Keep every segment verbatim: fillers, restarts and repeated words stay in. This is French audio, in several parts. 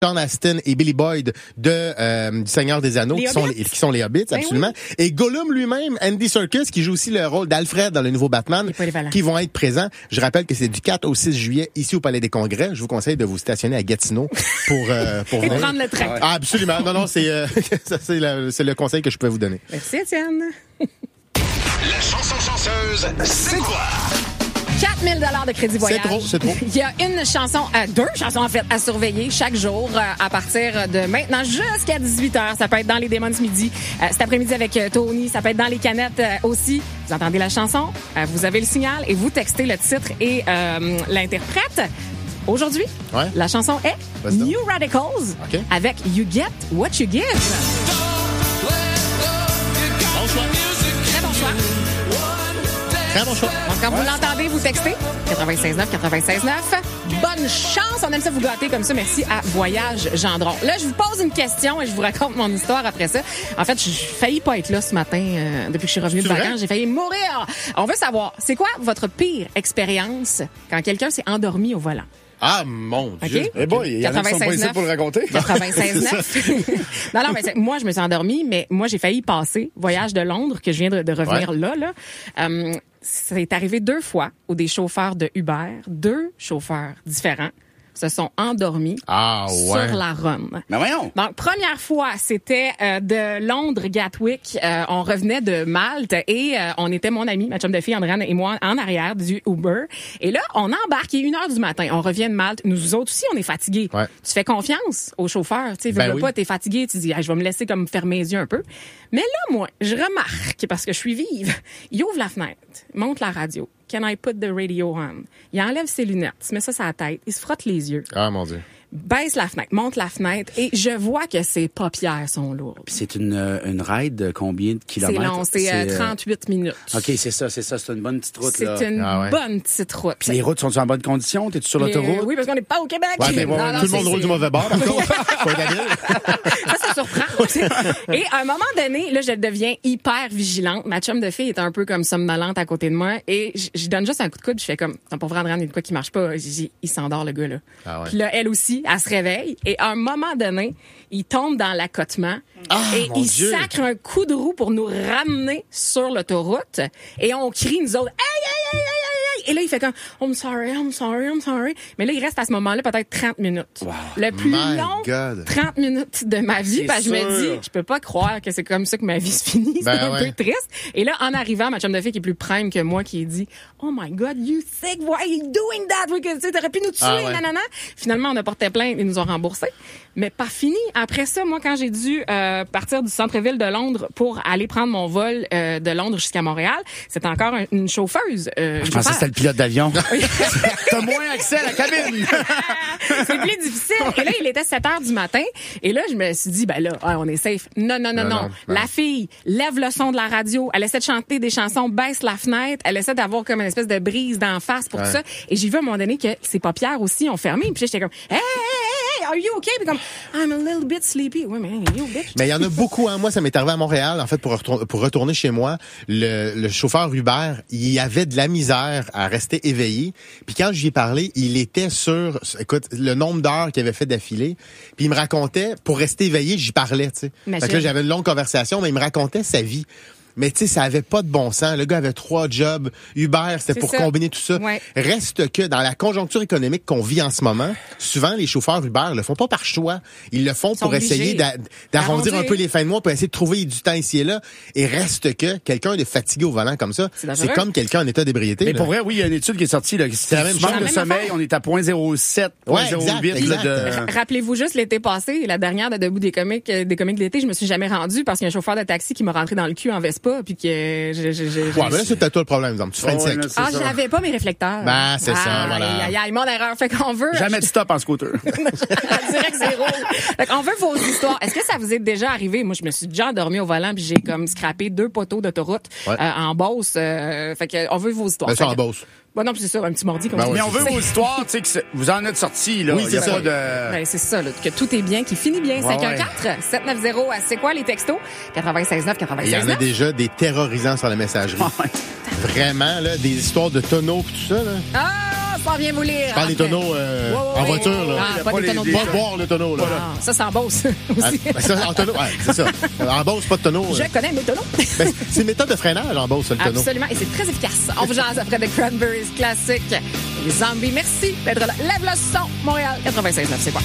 Sean Astin et Billy Boyd de euh, du Seigneur des Anneaux, les qui sont, les, qui sont les Hobbits, ben absolument. Oui. Et Gollum lui-même, Andy Serkis, qui joue aussi le rôle d'Alfred dans le nouveau Batman, qui vont être présents. Je rappelle que c'est du quatre au six juillet ici au Palais des Congrès. Je vous conseille de vous stationner à Gatineau pour euh, pour et venir. Prendre le train. Ah, absolument. Non, non, c'est euh, c'est, la, c'est le conseil que je peux vous donner. Merci, Étienne. La chanson chanceuse, c'est quoi? quatre mille dollars de crédit voyage. C'est trop, c'est trop. Il y a une chanson, euh, deux chansons en fait, à surveiller chaque jour euh, à partir de maintenant jusqu'à dix-huit heures. Ça peut être dans les Démons midi, euh, cet après-midi avec euh, Tony. Ça peut être dans les canettes euh, aussi. Vous entendez la chanson, euh, vous avez le signal et vous textez le titre et euh, l'interprète. Aujourd'hui, ouais. la chanson est Vas-y New donc. Radicals okay. avec You Get What You Give. Bon choix. Très bon choix. Très bon choix. Donc, quand vous l'entendez, vous textez quatre-vingt-seize neuf quatre-vingt-seize neuf. Bonne chance. On aime ça vous gâter comme ça. Merci à Voyage Gendron. Là, je vous pose une question et je vous raconte mon histoire après ça. En fait, j'ai failli pas être là ce matin euh, depuis que je suis revenue de vacances. J'ai failli mourir. On veut savoir, c'est quoi votre pire expérience quand quelqu'un s'est endormi au volant? Ah, mon Dieu. Okay. Eh boy, il y en a qui sont pas ici pour le raconter. quatre-vingt-seize neuf. non, non, mais c'est, moi, je me suis endormie, mais moi, j'ai failli passer Voyage de Londres, que je viens de, de revenir ouais. là, là. Um, c'est arrivé deux fois où des chauffeurs de Uber, deux chauffeurs différents, se sont endormis ah, ouais. sur la run. Mais voyons! Donc, première fois, c'était euh, de Londres, Gatwick. Euh, on revenait de Malte et euh, on était, mon ami, ma chum de fille, Andréane et moi, en arrière du Uber. Et là, on embarque, il est une heure du matin. On revient de Malte. Nous autres aussi, on est fatigués. Ouais. Tu fais confiance au chauffeur. Tu sais, ben veux oui. pas, t'es fatigué. Tu dis, hey, je vais me laisser comme fermer les yeux un peu. Mais là, moi, je remarque, parce que je suis vive, il ouvre la fenêtre, monte la radio. Can I put the radio on? Il enlève ses lunettes, il se met ça sur la tête, il se frotte les yeux. Ah, mon Dieu. Baisse la fenêtre, monte la fenêtre et je vois que ses paupières sont lourdes. Puis c'est une, une ride de combien de kilomètres? C'est long, c'est, c'est euh, trente-huit minutes. OK, c'est ça, c'est ça. C'est une bonne petite route, c'est là. C'est une ah ouais. bonne petite route. Puis les routes sont en bonne condition? T'es-tu sur les, l'autoroute? Oui, parce qu'on n'est pas au Québec. Ouais, mais bon, non, non, tout le monde c'est, roule c'est... du mauvais bord. ça, ça surprend. Et à un moment donné, là, je deviens hyper vigilante. Ma chum de fille est un peu comme somnolente à côté de moi et je donne juste un coup de coude. Je fais comme, non, pour vrai, Andréane, il y a de quoi qui marche pas. J'ai, il s'endort, le gars, là. Ah ouais. Puis là, elle aussi, elle se réveille. Et à un moment donné, il tombe dans l'accotement ah, et il Dieu. sacre un coup de roue pour nous ramener sur l'autoroute. Et on crie, nous autres, hey, hey, hey, hey, hey! Et là, il fait comme, oh, I'm sorry, I'm sorry, I'm sorry. Mais là, il reste à ce moment-là peut-être trente minutes. Wow. Le plus My long, God. trente minutes de ma vie. Parce que je me dis, je peux pas croire que c'est comme ça que ma vie se finit. Ben c'est un ouais. peu triste. Et là, en arrivant, ma chum de fille qui est plus prime que moi, qui dit, oh my God, you sick, why are you doing that? Oui, que tu t'aurais pu nous tuer, ah ouais. nanana. Finalement, on a porté plainte, ils nous ont remboursé. Mais pas fini. Après ça, moi, quand j'ai dû euh, partir du centre-ville de Londres pour aller prendre mon vol euh, de Londres jusqu'à Montréal, c'était encore un, une chauffeuse. Euh, je pensais que c'était le pilote d'avion. T'as moins accès à la cabine. C'est plus difficile. Et là, il était sept heures du matin. Et là, je me suis dit, ben là, ouais, on est safe. Non, non, non, non. non. non. La fille lève le son de la radio. Elle essaie de chanter des chansons, baisse la fenêtre. Elle essaie d'avoir comme une espèce de brise d'en face pour ouais. tout ça. Et j'ai vu à un moment donné que ses paupières aussi ont fermé. Puis j'étais comme, hey, hey, hey, are you okay? Puis comme, I'm a little bit sleepy. Oui, mais you bitch. Mais il y en a beaucoup, hein. Moi, ça m'est arrivé à Montréal, en fait, pour retourner, pour retourner chez moi. Le, le chauffeur Uber, il avait de la misère à rester éveillé. Puis quand j'y ai parlé, il était sur, écoute, le nombre d'heures qu'il avait fait d'affilée. Puis il me racontait, pour rester éveillé, j'y parlais, tu sais. Fait que là, j'avais une longue conversation, mais il me racontait sa vie. Mais tu sais, ça avait pas de bon sens. Le gars avait trois jobs. Uber, c'était c'est pour ça. combiner tout ça. Ouais. Reste que dans la conjoncture économique qu'on vit en ce moment, souvent les chauffeurs Uber le font pas par choix. Ils le font Ils pour essayer d'a- d'arrondir un peu les fins de mois, pour essayer de trouver du temps ici et là. Et reste que quelqu'un de fatigué au volant comme ça, c'est, c'est comme quelqu'un en état d'ébriété. Mais là. pour vrai, oui, il y a une étude qui est sortie. Là, c'est la même chose. Le sommeil, on est à zéro virgule zéro sept, ouais, zéro virgule zéro huit. exact, là, exact. de... Rappelez-vous juste l'été passé, la dernière de Debout des comiques, des comiques de l'été, je me suis jamais rendue parce qu'il y a un chauffeur de taxi qui m'a rentré dans le cul en Vespa puis que Je, je, je, ouais, mais là, c'est peut-être toi le problème, exemple. Tu freines oh, ouais, sec. là, ah, ça. j'avais pas mes réflecteurs. Ben, c'est ah, ça, voilà. Aïe, aïe, aïe, mon erreur. Fait qu'on veut. Jamais de stop en scooter. Direct zéro. Fait qu'on veut vos histoires. Est-ce que ça vous est déjà arrivé? Moi, je me suis déjà endormie au volant puis j'ai comme scrappé deux poteaux d'autoroute ouais. euh, en Beauce. Euh, fait que on veut vos histoires. Ben, ça en que... Beauce. Bon, non, c'est ça, un petit mordi comme ben ça. Mais on veut vos histoires, tu sais, que c'est... vous en êtes sortis, là. Oui, il y a c'est pas ça. de... Ben, c'est ça, là, que tout est bien, qui finit bien. Ouais, cinq un quatre sept neuf zéro, c'est quoi les textos? quatre-vingt-seize neuf quatre-vingt-seize neuf. Il y en a déjà des terrorisants sur la messagerie. Ouais. Vraiment, là, des histoires de tonneaux et tout ça, là. Ah, s'en vient vous lire. Je parle des tonneaux euh, ouais, ouais, en voiture. Là. Ah, pas, pas des tonneaux de Pas boire le tonneau. Là. Ah, ça, c'est en Beauce aussi. Ah, ça, en tonneau, ouais, c'est ça. En Beauce, pas de tonneau. Je euh. connais mes tonneaux. Ben, c'est une méthode de freinage en Beauce, le tonneau. Absolument, et c'est très efficace. On vous jase après The Cranberries classique. Les zombies, merci d'être là. Lève le son, Montréal quatre-vingt-seize neuf, c'est quoi?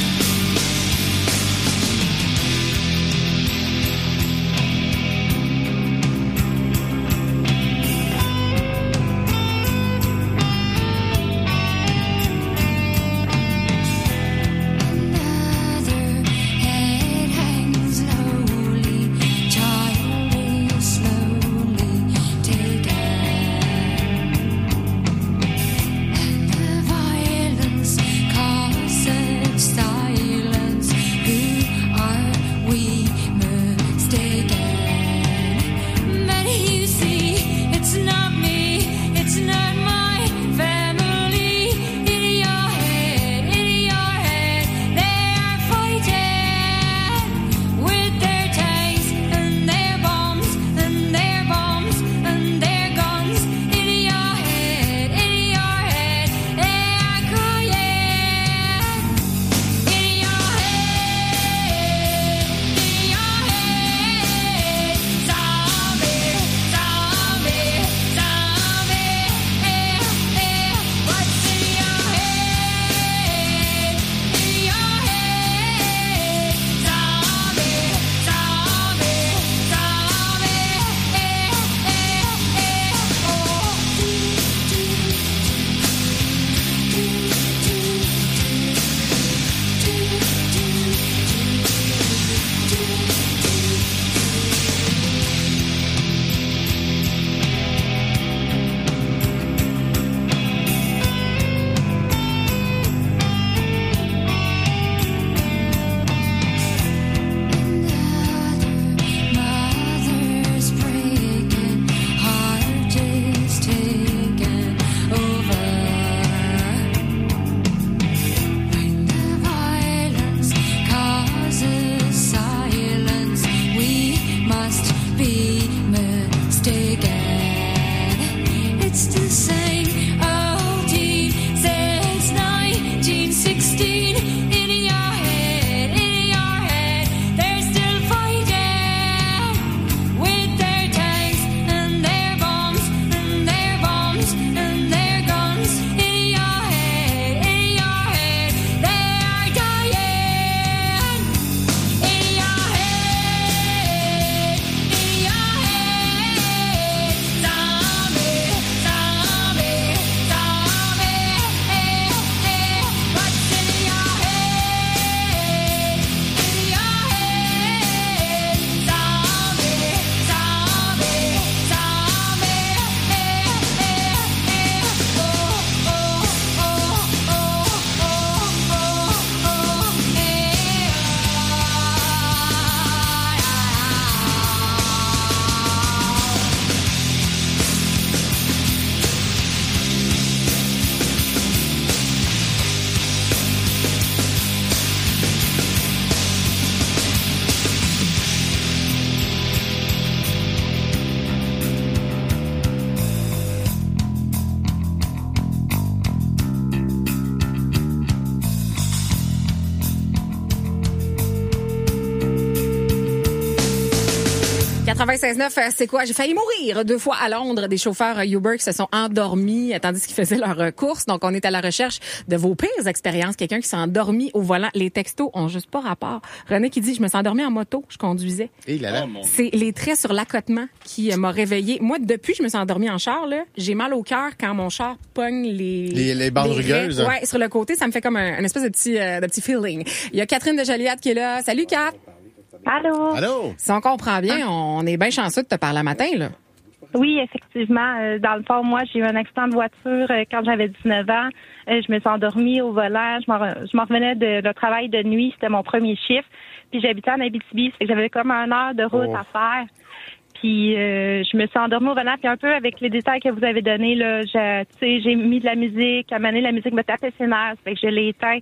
quatre-vingt-seize neuf, c'est quoi? J'ai failli mourir deux fois à Londres. Des chauffeurs Uber qui se sont endormis tandis qu'ils faisaient leur course. Donc, on est à la recherche de vos pires expériences. Quelqu'un qui s'est endormi au volant. Les textos ont juste pas rapport. René qui dit, je me suis endormi en moto, je conduisais. Et là, là. Oh, c'est les traits sur l'accotement qui m'a réveillé. Moi, depuis que je me suis endormi en char, là, j'ai mal au cœur quand mon char pogne les... Les, les bandes rugueuses. Ouais, sur le côté, ça me fait comme un, un espèce de petit, euh, de petit feeling. Il y a Catherine de Joliette qui est là. Salut, Kat! Allô? Allô? Si on comprend bien, on est bien chanceux de te parler le matin, là. Oui, effectivement. Dans le fond, moi, j'ai eu un accident de voiture quand j'avais dix-neuf ans. Je me suis endormie au volant. Je m'en, je m'en revenais de, de travail de nuit. C'était mon premier chiffre. Puis j'habitais en Abitibi. Ça fait que j'avais comme une heure de route oh. à faire. Puis euh, je me suis endormie au volant. Puis un peu avec les détails que vous avez donnés, là, j'ai, j'ai mis de la musique. À un moment donné, la musique me tapait ses nerfs. Ça fait que je l'ai éteint.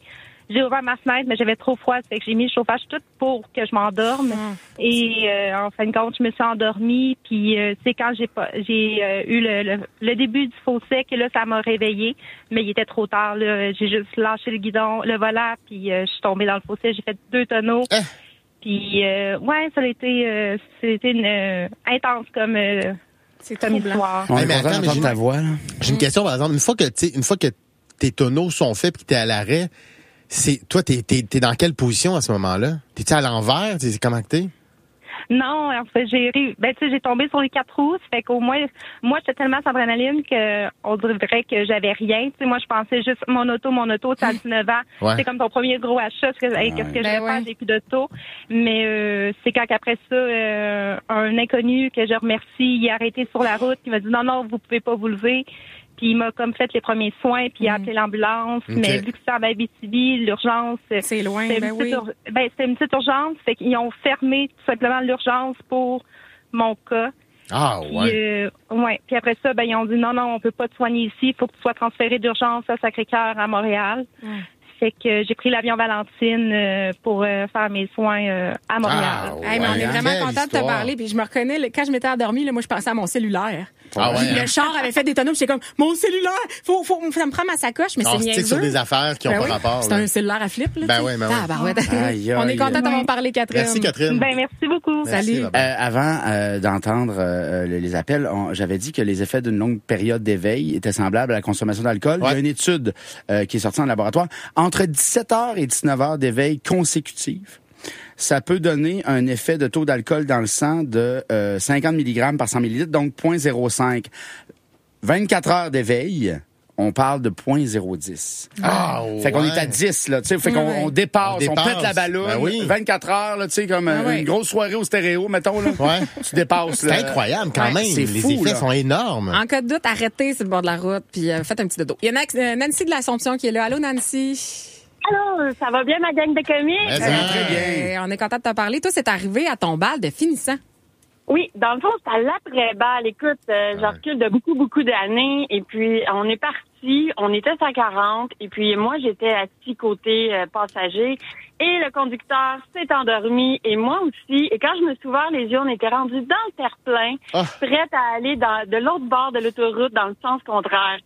j'ai ouvert ma fenêtre, mais j'avais trop froid, ça fait que j'ai mis le chauffage tout pour que je m'endorme. Mm. Et euh, en fin de compte, je me suis endormie. Puis euh, c'est quand j'ai pas, j'ai euh, eu le, le, le début du fossé que là, ça m'a réveillée. Mais il était trop tard. Là, j'ai juste lâché le guidon, le volant, puis euh, je suis tombée dans le fossé. J'ai fait deux tonneaux. Eh. Puis euh, ouais, ça a été, euh, c'était une euh, intense comme. Euh, C'est comme histoire. On hey, est mais content attends, mais d'entendre j'ai, ta voix, là. J'ai une question, par exemple. Une fois que, tu sais, une fois que tes tonneaux sont faits puis que t'es à l'arrêt, c'est, toi, t'es, t'es, t'es dans quelle position à ce moment-là? T'es-tu à l'envers? T'es, comment que t'es? Non, en fait, j'ai ben tu sais, j'ai tombé sur les quatre roues, ça fait qu'au moins moi j'étais tellement sans adrénaline que on dirait que j'avais rien, tu sais, moi je pensais juste mon auto, mon auto, tu as dix-neuf ans, ouais. C'est comme ton premier gros achat, qu'est-ce que, hey, qu'est-ce que ben je vais ouais. faire, j'ai plus d'auto. Mais euh, c'est quand après ça euh, un inconnu que je remercie, il a arrêté sur la route, il m'a dit non non, vous pouvez pas vous lever. Puis il m'a comme fait les premiers soins, puis il a appelé l'ambulance. Okay. Mais vu que c'est en Abitibi, l'urgence... C'est loin, ben oui. Ur... Ben, c'était une petite urgence. Fait qu'ils ont fermé tout simplement l'urgence pour mon cas. Ah, puis, ouais. Euh, ouais. Puis après ça, ben ils ont dit non, non, on peut pas te soigner ici. Il faut que tu sois transféré d'urgence à Sacré-Cœur, à Montréal. Mm. Fait que j'ai pris l'avion Valentine euh, pour euh, faire mes soins euh, à Montréal. Ah, ouais. Hey, mais on est vraiment content de te parler. Puis je me reconnais, quand je m'étais endormie, là, moi, je pensais à mon cellulaire. Ah ouais, le hein? char avait fait des tonneaux, puis j'étais comme, mon cellulaire, faut, faut, ça me prend ma sacoche, mais non, c'est niaiseux. sur des affaires qui n'ont ben pas oui. rapport. C'est là. un cellulaire à flip, là. Ben oui, ben oui. Ah, ben ouais. Aïe, aïe, on est content d'avoir parlé, Catherine. Merci, Catherine. Ben, merci beaucoup. Merci, salut. Euh, avant euh, d'entendre euh, les, les appels, on, j'avais dit que les effets d'une longue période d'éveil étaient semblables à la consommation d'alcool. Ouais. Il y a une étude euh, qui est sortie en laboratoire. Entre dix-sept heures et dix-neuf heures d'éveil consécutifs, ça peut donner un effet de taux d'alcool dans le sang de euh, cinquante milligrammes par cent millilitres, donc zéro virgule zéro cinq. vingt-quatre heures d'éveil, on parle de zéro virgule zéro dix. Ah, fait qu'on ouais. est à dix, là, tu sais. Fait qu'on ouais. on dépasse, on on dépasse. pète la balloune. Ben oui. vingt-quatre heures, là, tu sais, comme ah, une ouais. grosse soirée au stéréo, mettons, là. Ouais. Tu dépasses, C'est là. incroyable, quand ouais. même. C'est les fou, effets là. sont énormes. En cas de doute, arrêtez sur le bord de la route, puis euh, faites un petit dodo. Il y a euh, Nancy de l'Assomption qui est là. Allô, Nancy? Allô, ça va bien, ma gang de comiques? Ça va très bien. Euh, on est content de te parler. Toi, c'est arrivé à ton bal de finissant. Oui, dans le fond, c'est à l'après-balle. Écoute, euh, ouais. je recule de beaucoup, beaucoup d'années. Et puis, on est parti, on était cent quarante. Et puis, moi, j'étais assis côté euh, passager. Et le conducteur s'est endormi. Et moi aussi. Et quand je me suis ouvert les yeux, on était rendu dans le terre-plein, oh. prête à aller dans, de l'autre bord de l'autoroute dans le sens contraire.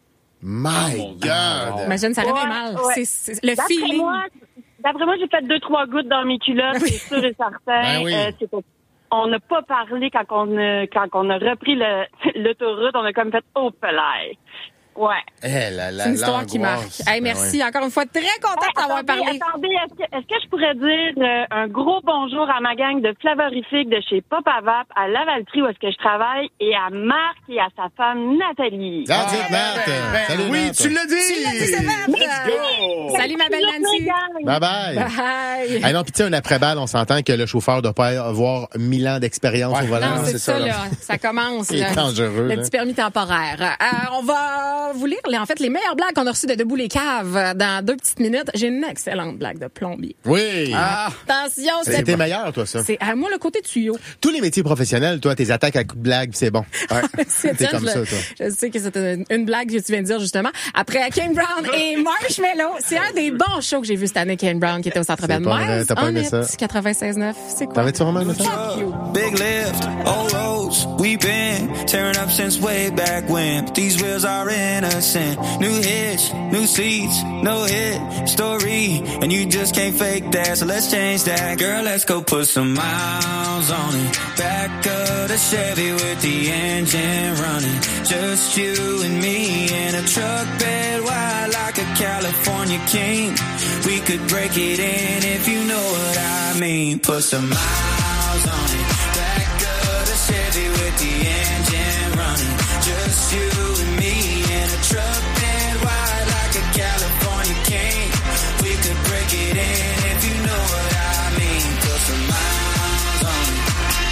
My God! Imagine, ça réveille ouais, mal. Ouais. C'est, c'est le d'après feeling. Moi, d'après moi, j'ai fait deux, trois gouttes dans mes culottes, c'est sûr et certain. Ben oui. euh, c'est pas... On n'a pas parlé quand on a, quand on a repris le, l'autoroute. On a comme fait au pelay. Ouais. Eh là là, c'est une histoire qui marque. Hey, merci. Ben ouais. Encore une fois, très contente ouais, de t'avoir attendez, parlé. Attendez, est-ce que, est-ce que je pourrais dire euh, un gros bonjour à ma gang de flavorifiques de chez Papa Vap à Lavaltrie où est-ce que je travaille et à Marc et à sa femme Nathalie. Ah, ah, ben, Nat. Ben, ben, Salut, oui, Nat. tu l'as dit. Tu l'as dit, c'est vrai. Let's go. Salut, ma belle Nancy. Bye bye. Bye. Hey, non, puis tu sais, un après-balle, on s'entend que le chauffeur doit pas avoir mille ans d'expérience ouais. au volant. Non, c'est, c'est ça, ça là. Ça commence. C'est là. dangereux. Le là. petit permis temporaire. Euh, on va vous lire, en fait, les meilleures blagues qu'on a reçues de Debout les caves dans deux petites minutes. J'ai une excellente blague de plombier. Oui. Ah. Attention, c'est... C'était meilleur, toi, ça. C'est à moi le côté tuyau. Tous les métiers professionnels, toi, tes attaques à coups de blague, c'est bon. Ouais. c'est T'es ça, comme je, ça, toi. Je sais que c'était une, une blague que tu viens de dire, justement. Après Kane Brown et Marshmello, c'est un des bons shows que j'ai vu cette année, Kane Brown, qui était au Centre Bell. C'est pas vrai, t'as pas aimé ça. quatre-vingt-seize neuf, c'est quoi? T'avais-tu vraiment aimé ça? Big lift, old roads, we've been tearing up since way back when. But these wheels are innocent. New hits, new seats, no hit story. And you just can't fake that, so let's change that. Girl, let's go put some miles on it. Back of the Chevy with the engine running. Just you and me in a truck bed wide like a California king. We could break it in if you know what I mean. Put some miles on it. Back of the Chevy with the engine running. Just you and me in a truck bed wide like a California king. We could break it in if you know what I mean. Put some miles on it.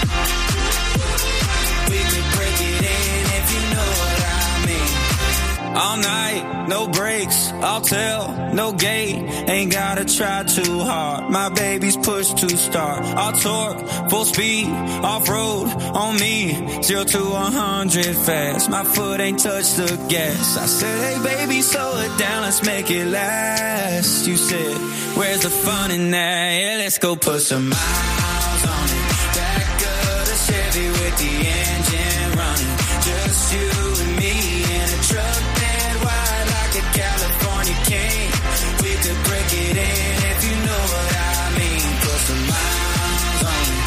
We could break it in if you know what I mean. All night, no breaks, I'll tell, no gate. ain't gotta try too hard. My baby's push to start. I'll torque, full speed, off-road on me. Zero to a hundred fast. My foot ain't touched the gas. I said, hey baby, slow it down, let's make it last. You said, where's the fun in that? Yeah, let's go put some miles on it. Back of the Chevy with the engine running. Just you and me in a truck bed wide like a California king. We could break it in if you know what I mean. Put some miles on it.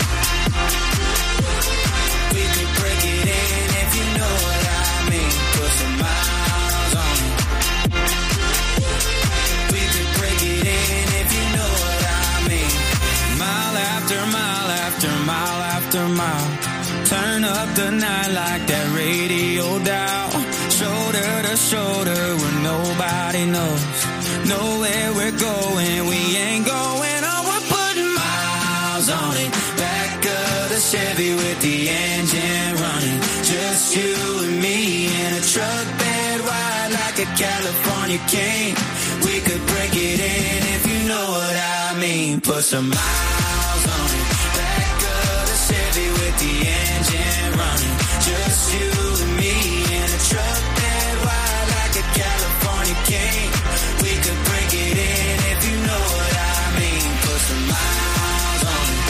We could break it in if you know what I mean. Put some miles on it. We could break it in if you know what I mean. Mile after mile after mile after mile. Turn up the night like that radio dial. Shoulder to shoulder where nobody knows. Know where we're going, we ain't going on. We're putting miles on it. Back of the Chevy with the engine running. Just you and me in a truck bed wide like a California king. We could break it in if you know what I mean. Put some miles on it. Back of the Chevy with the engine running. Just you and me in a truck bed wide like a California king. We could break it in if you know what I mean. Put some miles on it.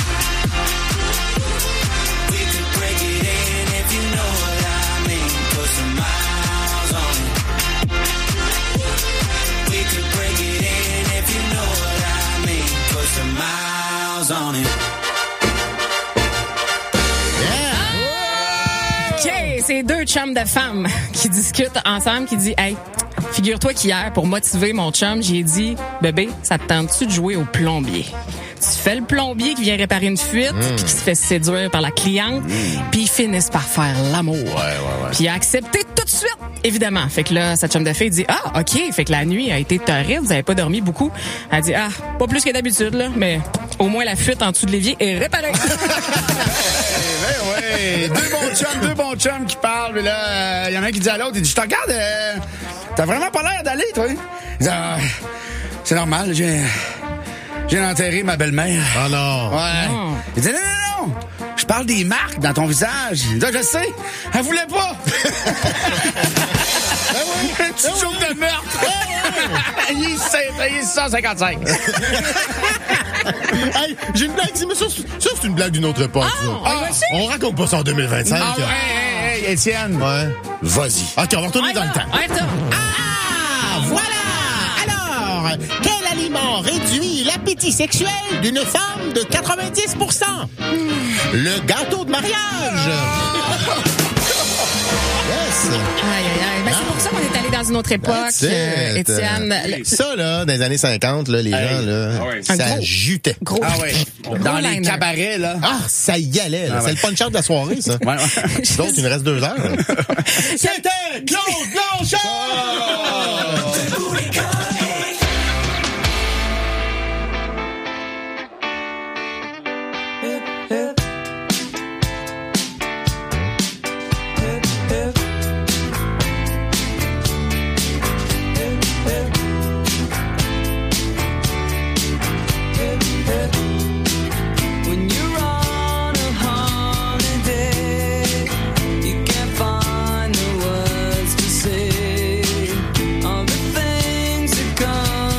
We could break it in if you know what I mean. Put some miles on it. We could break it in if you know what I mean. Put some miles on it. OK, c'est deux chums de femmes qui discutent ensemble, qui disent « Hey, figure-toi qu'hier, pour motiver mon chum, j'ai dit « Bébé, ça te tente-tu de jouer au plombier? » Tu fais le plombier qui vient réparer une fuite, mmh. puis qui se fait séduire par la cliente, mmh. puis ils finissent par faire l'amour. Ouais, ouais, ouais. Puis il a accepté tout de suite, évidemment. Fait que là, sa chum de fille dit « Ah, OK. » Fait que la nuit a été terrible, vous avez pas dormi beaucoup. Elle dit « Ah, pas plus que d'habitude, là, mais au moins la fuite en dessous de l'évier est réparée. » Ouais, deux bons chums, deux bons chums qui parlent, mais là, il y en a un qui dit à l'autre, il dit, je te regarde, euh, t'as vraiment pas l'air d'aller, toi. Il dit, ah, c'est normal, j'ai, j'ai enterré ma belle-mère. Oh non. Ouais. Oh. Il dit, non, non, non, je parle des marques dans ton visage. Il dit, je sais, elle voulait pas. Un petit joke de meurtre. Il est cent cinquante-cinq. Hey, j'ai une blague ici, mais ça, ça c'est une blague d'une autre époque. Oh, ah, on raconte pas ça en deux mille vingt-cinq. Ah, ouais, hey, hey, Étienne. Ouais. Vas-y. OK, on va retourner Ouais, dans là, le temps. ouais, là. Ah, voilà! Alors, quel aliment réduit l'appétit sexuel d'une femme de quatre-vingt-dix pour cent? Le gâteau de mariage! Yes! Aïe, aïe, aïe. Ben, c'est pour ça qu'on est allé dans une autre époque, euh, Étienne. Le- Ça, là, dans les années cinquante, là, les Hey. gens, là, Ah ouais. ça Un gros- jutait. Gros. Ah ouais. Dans les liner. cabarets, là. Ah, ça y allait, là. Ah C'est ouais. le punch-out de la soirée, ça. Ouais, ouais. D'autres, il nous reste deux heures. là. C'était Claude Blanchard! When you're on a holiday, you can't find the words to say all the things that come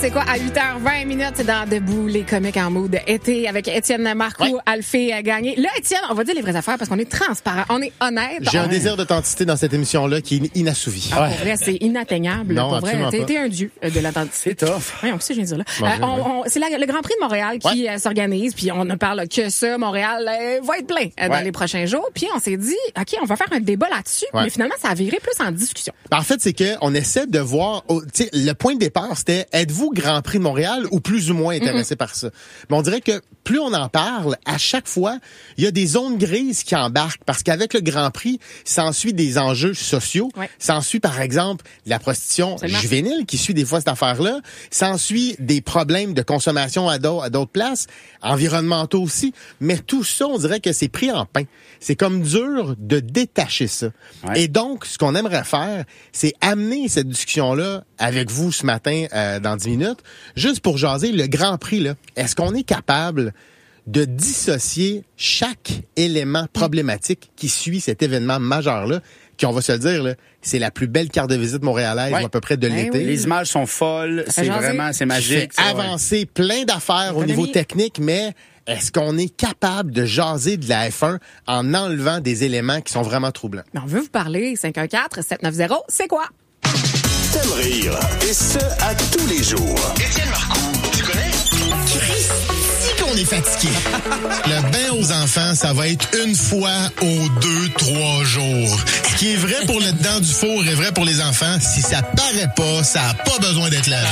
c'est quoi? À huit heures vingt minutes, c'est dans Debout, les comiques en mode été avec Étienne Marcoux, ouais. Alphée Gagné. Là, Étienne, on va dire les vraies affaires parce qu'on est transparent, on est honnête. J'ai on... un désir d'authenticité dans cette émission-là qui est inassouvi. Ah, pour vrai, c'est inatteignable. Non, pour vrai, t'es, pas. t'es un dieu de l'authenticité. C'est tough. Oui, on sait, je viens de dire là. Bon, euh, on, on, c'est la, le Grand Prix de Montréal qui ouais. euh, s'organise, puis on ne parle que ça. Montréal euh, va être plein euh, ouais. dans les prochains jours. Puis on s'est dit, OK, on va faire un débat là-dessus, ouais. mais finalement, ça a viré plus en discussion. En fait, c'est que on essaie de voir, tu sais, le point de départ, c'était, êtes-vous Grand Prix de Montréal ou plus ou moins intéressé mm-hmm. par ça? Mais on dirait que plus on en parle, à chaque fois, il y a des zones grises qui embarquent parce qu'avec le Grand Prix, s'ensuit des enjeux sociaux. Ouais. S'ensuit, par exemple, la prostitution Seulement. juvénile qui suit des fois cette affaire-là. S'ensuit des problèmes de consommation à d'autres, à d'autres places, environnementaux aussi. Mais tout ça, on dirait que c'est pris en pain. C'est comme dur de détacher ça. Ouais. Et donc, ce qu'on aimerait faire, c'est amener cette discussion-là avec vous ce matin euh, dans dix minutes, juste pour jaser le Grand Prix, là. Est-ce qu'on est capable de dissocier chaque élément problématique qui suit cet événement majeur-là, qui, on va se le dire, là, c'est la plus belle carte de visite montréalaise ouais. à peu près de ben l'été. Oui. Les images sont folles, c'est vraiment, c'est magique. C'est avancé ouais. plein d'affaires au niveau technique, mais est-ce qu'on est capable de jaser de la F un en enlevant des éléments qui sont vraiment troublants? On veut vous parler. cinq un quatre sept neuf zéro, c'est quoi? T'aimes rire, et ce, à tous les jours. Étienne Marcoux, tu connais? Christy qu'on est fatigué. Le bain aux enfants, ça va être une fois aux deux, trois jours. Ce qui est vrai pour le dedans du four est vrai pour les enfants. Si ça paraît pas, ça a pas besoin d'être lavé.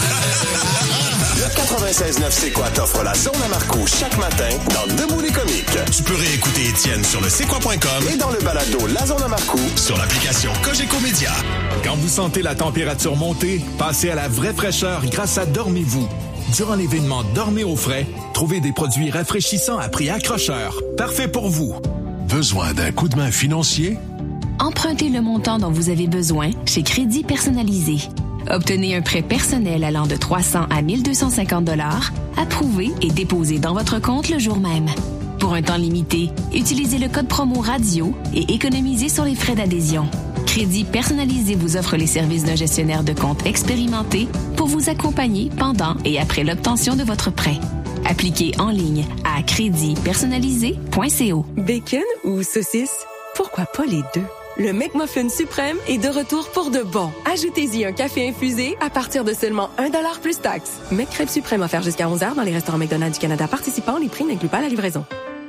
Le quatre-vingt-seize neuf C'est quoi t'offre la zone à Marcoux chaque matin dans Debout les comiques. Tu peux réécouter Étienne sur le c'est quoi point com et dans le balado La zone à Marcoux sur l'application Cogeco Média. Quand vous sentez la température monter, passez à la vraie fraîcheur grâce à Dormez-vous. Durant l'événement Dormez au frais, trouvez des produits rafraîchissants à prix accrocheur. Parfait pour vous. Besoin d'un coup de main financier? Empruntez le montant dont vous avez besoin chez Crédit Personnalisé. Obtenez un prêt personnel allant de trois cents à mille deux cent cinquante dollars, approuvé et déposé dans votre compte le jour même. Pour un temps limité, utilisez le code promo radio et économisez sur les frais d'adhésion. Crédit Personnalisé vous offre les services d'un gestionnaire de compte expérimenté pour vous accompagner pendant et après l'obtention de votre prêt. Appliquez en ligne à crédit personnalisé point co. Bacon ou saucisse? Pourquoi pas les deux? Le McMuffin suprême est de retour pour de bon. Ajoutez-y un café infusé à partir de seulement un dollar plus taxe. McCrêpe suprême offert jusqu'à onze heures dans les restaurants McDonald's du Canada participants. Les prix n'incluent pas la livraison.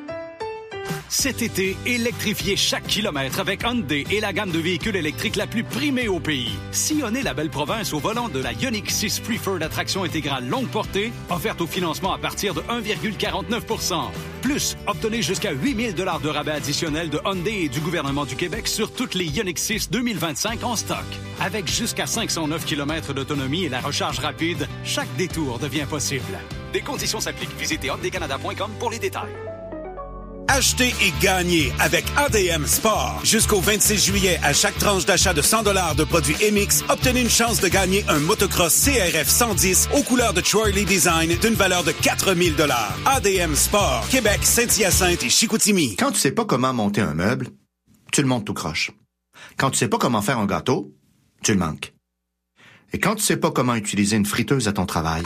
Cet été, électrifiez chaque kilomètre avec Hyundai et la gamme de véhicules électriques la plus primée au pays. Sillonnez la belle province au volant de la Ioniq six Preferred à traction intégrale longue portée, offerte au financement à partir de un virgule quarante-neuf pour cent. Plus, obtenez jusqu'à huit mille dollars de rabais additionnels de Hyundai et du gouvernement du Québec sur toutes les Ioniq six deux mille vingt-cinq en stock. Avec jusqu'à cinq cent neuf kilomètres d'autonomie et la recharge rapide, chaque détour devient possible. Des conditions s'appliquent. Visitez hyundai canada point com pour les détails. Achetez et gagnez avec A D M Sport. Jusqu'au vingt-six juillet, à chaque tranche d'achat de cent dollars de produits M X, obtenez une chance de gagner un motocross C R F cent dix aux couleurs de Troy Lee Design d'une valeur de quatre mille dollars. A D M Sport. Québec, Saint-Hyacinthe et Chicoutimi. Quand tu sais pas comment monter un meuble, tu le montes tout croche. Quand tu sais pas comment faire un gâteau, tu le manques. Et quand tu sais pas comment utiliser une friteuse à ton travail,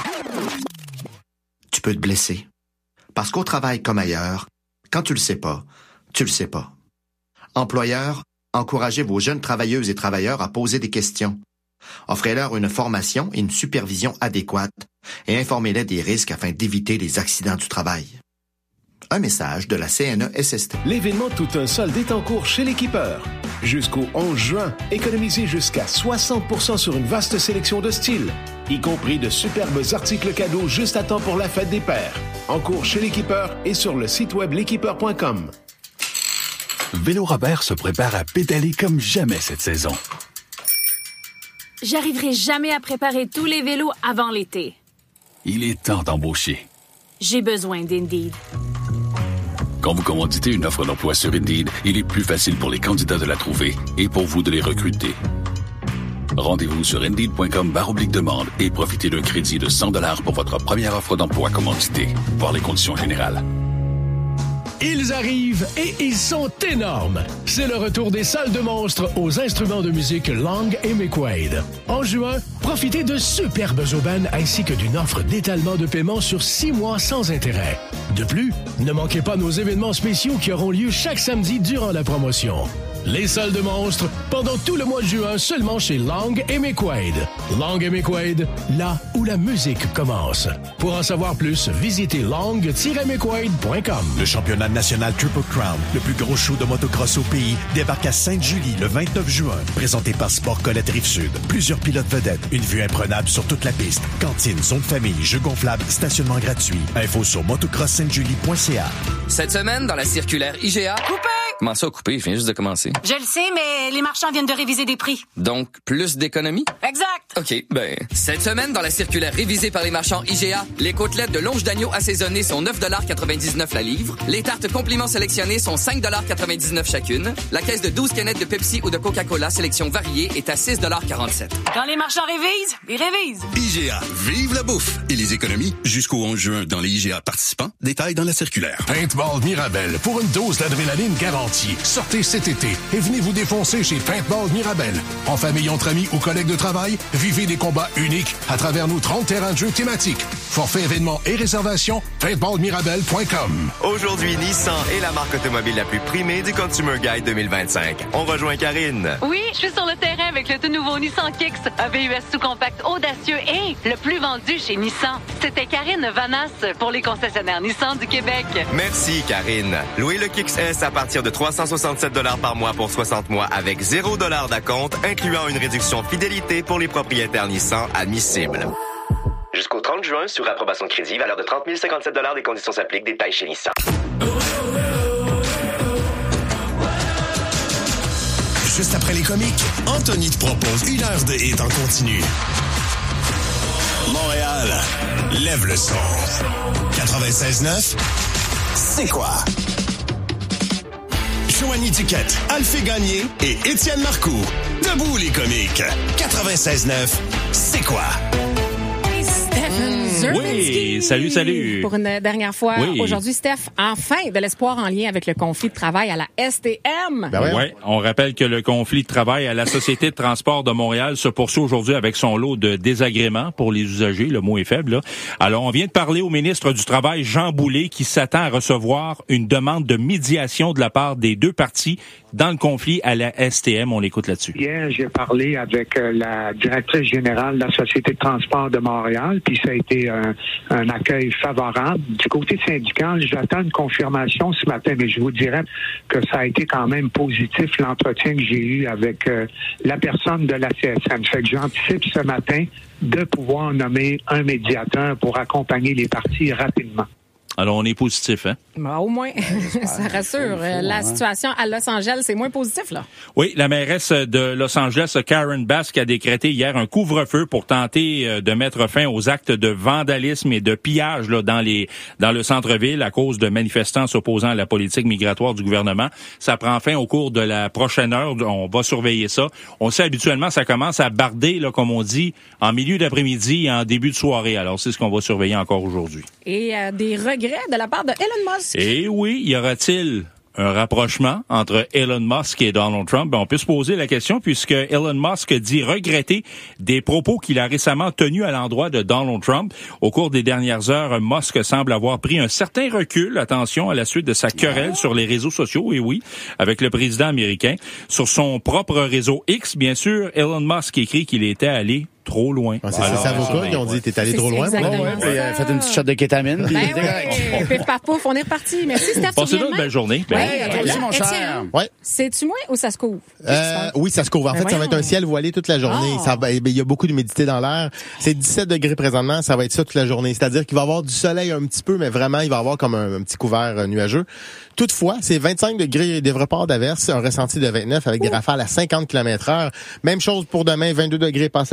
tu peux te blesser. Parce qu'au travail comme ailleurs, quand tu le sais pas, tu le sais pas. Employeurs, encouragez vos jeunes travailleuses et travailleurs à poser des questions. Offrez-leur une formation et une supervision adéquate et informez-les des risques afin d'éviter les accidents du travail. Un message de la C N E S S T. L'événement Tout un solde est en cours chez l'Équipeur. Jusqu'au onze juin, économisez jusqu'à soixante pour cent sur une vaste sélection de styles, y compris de superbes articles cadeaux juste à temps pour la fête des pères. En cours chez l'Équipeur et sur le site web l'équipeur point com. Vélo Robert se prépare à pédaler comme jamais cette saison. J'arriverai jamais à préparer tous les vélos avant l'été. Il est temps d'embaucher. J'ai besoin d'Indeed. Quand vous commanditez une offre d'emploi sur Indeed, il est plus facile pour les candidats de la trouver et pour vous de les recruter. Rendez-vous sur Indeed point com barre oblique demande et profitez d'un crédit de cent dollars pour votre première offre d'emploi commanditée. Voir les conditions générales. Ils arrivent et ils sont énormes. C'est le retour des salles de monstres aux instruments de musique Lang et McQuaid. En juin, profitez de superbes aubaines ainsi que d'une offre d'étalement de paiement sur six mois sans intérêt. De plus, ne manquez pas nos événements spéciaux qui auront lieu chaque samedi durant la promotion. Les salles de monstres, pendant tout le mois de juin, seulement chez Lang et McQuaid. Lang et McQuaid, là où la musique commence. Pour en savoir plus, visitez lang tiret mcquaid point com. Le championnat national Triple Crown, le plus gros show de motocross au pays, débarque à Sainte-Julie le vingt-neuf juin. Présenté par Sport Colette Rive-Sud. Plusieurs pilotes vedettes, une vue imprenable sur toute la piste. Cantine, zone famille, jeux gonflables, stationnement gratuit. Info sur motocross sainte julie point c a. Cette semaine, dans la circulaire I G A... Coupé! Comment ça, coupé? Je viens juste de commencer. Je le sais, mais les marchands viennent de réviser des prix. Donc, plus d'économies? Exact! OK, ben... Cette semaine, dans la circulaire révisée par les marchands I G A, les côtelettes de longe d'agneau assaisonnées sont neuf quatre-vingt-dix-neuf la livre. Les tartes compliments sélectionnées sont cinq quatre-vingt-dix-neuf chacune. La caisse de douze canettes de Pepsi ou de Coca-Cola sélection variée est à six quarante-sept. Quand les marchands révisent, ils révisent. I G A, vive la bouffe et les économies jusqu'au onze juin dans les I G A participants. Détails dans la circulaire. Paintball Mirabel, pour une dose d'adrénaline garantie. Sortez cet été et venez vous défoncer chez Paintball Mirabel. En famille, entre amis ou collègues de travail, vivez des combats uniques à travers nos trente terrains de jeux thématiques. Forfait événements et réservations, paintball mirabel point com. Aujourd'hui, Nissan est la marque automobile la plus primée du Consumer Guide deux mille vingt-cinq. On rejoint Karine. Oui, je suis sur le terrain avec le tout nouveau Nissan Kicks, un V U S sous-compact audacieux et le plus vendu chez Nissan. C'était Karine Vanas pour les concessionnaires Nissan du Québec. Merci, Karine. Louez le Kicks S à partir de trois cent soixante-sept dollars par mois pour soixante mois avec zéro dollar d'acompte, incluant une réduction fidélité pour les propriétaires Nissan admissibles. Jusqu'au trente juin, sur approbation de crédit, valeur de trente mille cinquante-sept dollars, des conditions s'appliquent, détails chez Nissan. Juste après les comiques, Anthony te propose une heure de hit en continu. Montréal, lève le son. quatre-vingt-seize neuf, c'est quoi? Joanie Duquette, Alphée Gagné et Étienne Marcoux. Debout les comiques. quatre-vingt-seize neuf, c'est quoi? Oui, salut, salut. Pour une dernière fois, oui. Aujourd'hui, Steph, enfin de l'espoir en lien avec le conflit de travail à la S T M. Ben oui, on rappelle que le conflit de travail à la Société de transport de Montréal se poursuit aujourd'hui avec son lot de désagréments pour les usagers. Le mot est faible, là. Alors, on vient de parler au ministre du Travail, Jean Boulet, qui s'attend à recevoir une demande de médiation de la part des deux parties dans le conflit à la S T M. On l'écoute là-dessus. Hier, j'ai parlé avec euh, la directrice générale de la Société de transport de Montréal, puis ça a été un, un accueil favorable. Du côté syndical, j'attends une confirmation ce matin, mais je vous dirais que ça a été quand même positif, l'entretien que j'ai eu avec euh, la personne de la C S M. Fait que j'anticipe ce matin de pouvoir nommer un médiateur pour accompagner les parties rapidement. Alors, on est positif, hein? Ben, au moins, ça rassure. Fou, la hein? situation à Los Angeles, c'est moins positif, là. Oui, la mairesse de Los Angeles, Karen Bass, a décrété hier un couvre-feu pour tenter de mettre fin aux actes de vandalisme et de pillage là, dans les dans le centre-ville à cause de manifestants s'opposant à la politique migratoire du gouvernement. Ça prend fin au cours de la prochaine heure. On va surveiller ça. On sait habituellement, ça commence à barder, là, comme on dit, en milieu d'après-midi et en début de soirée. Alors, c'est ce qu'on va surveiller encore aujourd'hui. Et euh, des regrets de la part de Elon Musk. Eh oui, y aura-t-il un rapprochement entre Elon Musk et Donald Trump? Ben, on peut se poser la question puisque Elon Musk dit regretter des propos qu'il a récemment tenus à l'endroit de Donald Trump. Au cours des dernières heures, Musk semble avoir pris un certain recul, attention, à la suite de sa querelle oh. sur les réseaux sociaux, et oui, avec le président américain. Sur son propre réseau X, bien sûr, Elon Musk écrit qu'il était allé trop loin. Ah, c'est ses avocats qui ont dit t'es allé trop loin. Ouais, ouais, puis euh, faites une petite shot de kétamine. Ben oui, pif par pouf, on est reparti. Merci Steph. Passez-nous une belle journée. Oui, merci mon cher. Ouais. C'est-tu moins ou ça se couvre? Euh, oui, ça se couvre. En ben fait, ça va être un ciel voilé toute la journée. Oh. Ça, il y a beaucoup d'humidité dans l'air. C'est dix-sept degrés présentement. Ça va être ça toute la journée. C'est-à-dire qu'il va y avoir du soleil un petit peu, mais vraiment, il va y avoir comme un, un petit couvert nuageux. Toutefois, c'est vingt-cinq degrés des reports d'averse, un ressenti de vingt-neuf avec des rafales à cinquante kilomètres heure. Même chose pour demain, vingt-deux degrés passage nuageux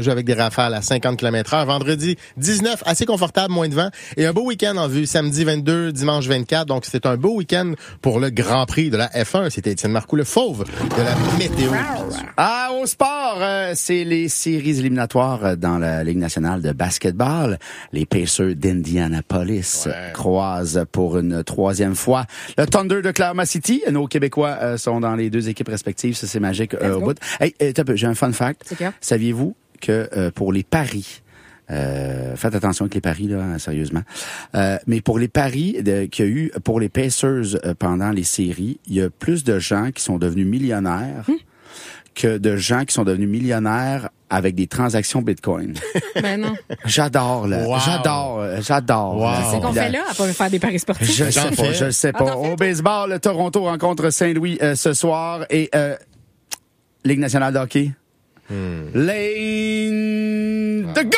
orageux avec des rafales à cinquante kilomètres heure. Vendredi, dix-neuf, assez confortable, moins de vent. Et un beau week-end en vue, samedi vingt-deux, dimanche vingt-quatre. Donc, c'est un beau week-end pour le Grand Prix de la F un. C'était Étienne Marcoux, le fauve de la météo. Ah, au sport, euh, c'est les séries éliminatoires dans la Ligue nationale de basketball. Les Pacers d'Indianapolis ouais. croisent pour une troisième fois le Thunder de Oklahoma City. Nos Québécois euh, sont dans les deux équipes respectives. Ça, c'est magique euh, au bout. Hey, euh, j'ai un fun fact. Saviez-vous que euh, pour les paris, Euh, faites attention avec les paris, là, sérieusement. Euh, mais pour les paris de, qu'il y a eu pour les Pacers euh, pendant les séries, il y a plus de gens qui sont devenus millionnaires hum. que de gens qui sont devenus millionnaires avec des transactions Bitcoin. Ben non. J'adore, là. Wow. J'adore, j'adore. Wow. C'est qu'on fait là à pas faire des paris sportifs. Je sais pas, je sais pas. Au baseball, le Toronto rencontre Saint-Louis euh, ce soir et euh, Ligue nationale de hockey. Hmm. Lane the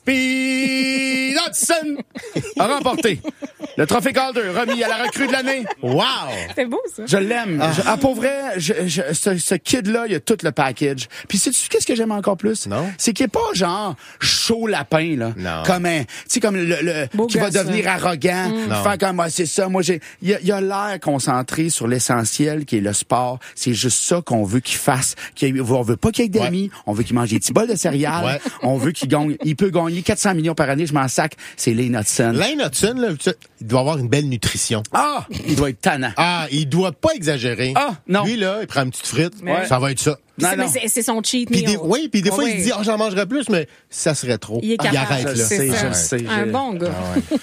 Godspeed Hudson a remporté le trophée Calder remis à la recrue de l'année. Wow! C'est beau, ça. Je l'aime. Ah. Je, ah, pour vrai, je, je, ce, ce kid-là, il a tout le package. Puis sais-tu qu'est-ce que j'aime encore plus? Non. C'est qu'il est pas genre chaud lapin, là. Non. Comme un, tu sais, comme le, le qui va devenir ça. arrogant. Mm. Faire comme, moi, c'est ça. Moi, j'ai, il a, il a l'air concentré sur l'essentiel qui est le sport. C'est juste ça qu'on veut qu'il fasse. Qu'il, on veut pas qu'il y ait d'amis. Ouais. On veut qu'il mange des petits bols de céréales. Ouais. On veut qu'il gagne. Il peut gagner quatre cents millions par année. Je m'en sac. C'est Lane Hudson. Lane Hudson, là, il doit avoir une belle nutrition. Ah! Il doit être tannant. Ah, il doit pas exagérer. Ah, non. Lui, là, il prend une petite frite. Ouais. Ça va être ça. Non, c'est, non. C'est, c'est son cheat meal. Des, oui, puis des fois, oh, il se dit, oh, j'en mangerais plus, mais ça serait trop. Il est capable. Il arrête, je là. Sais, je sais, un bon gars.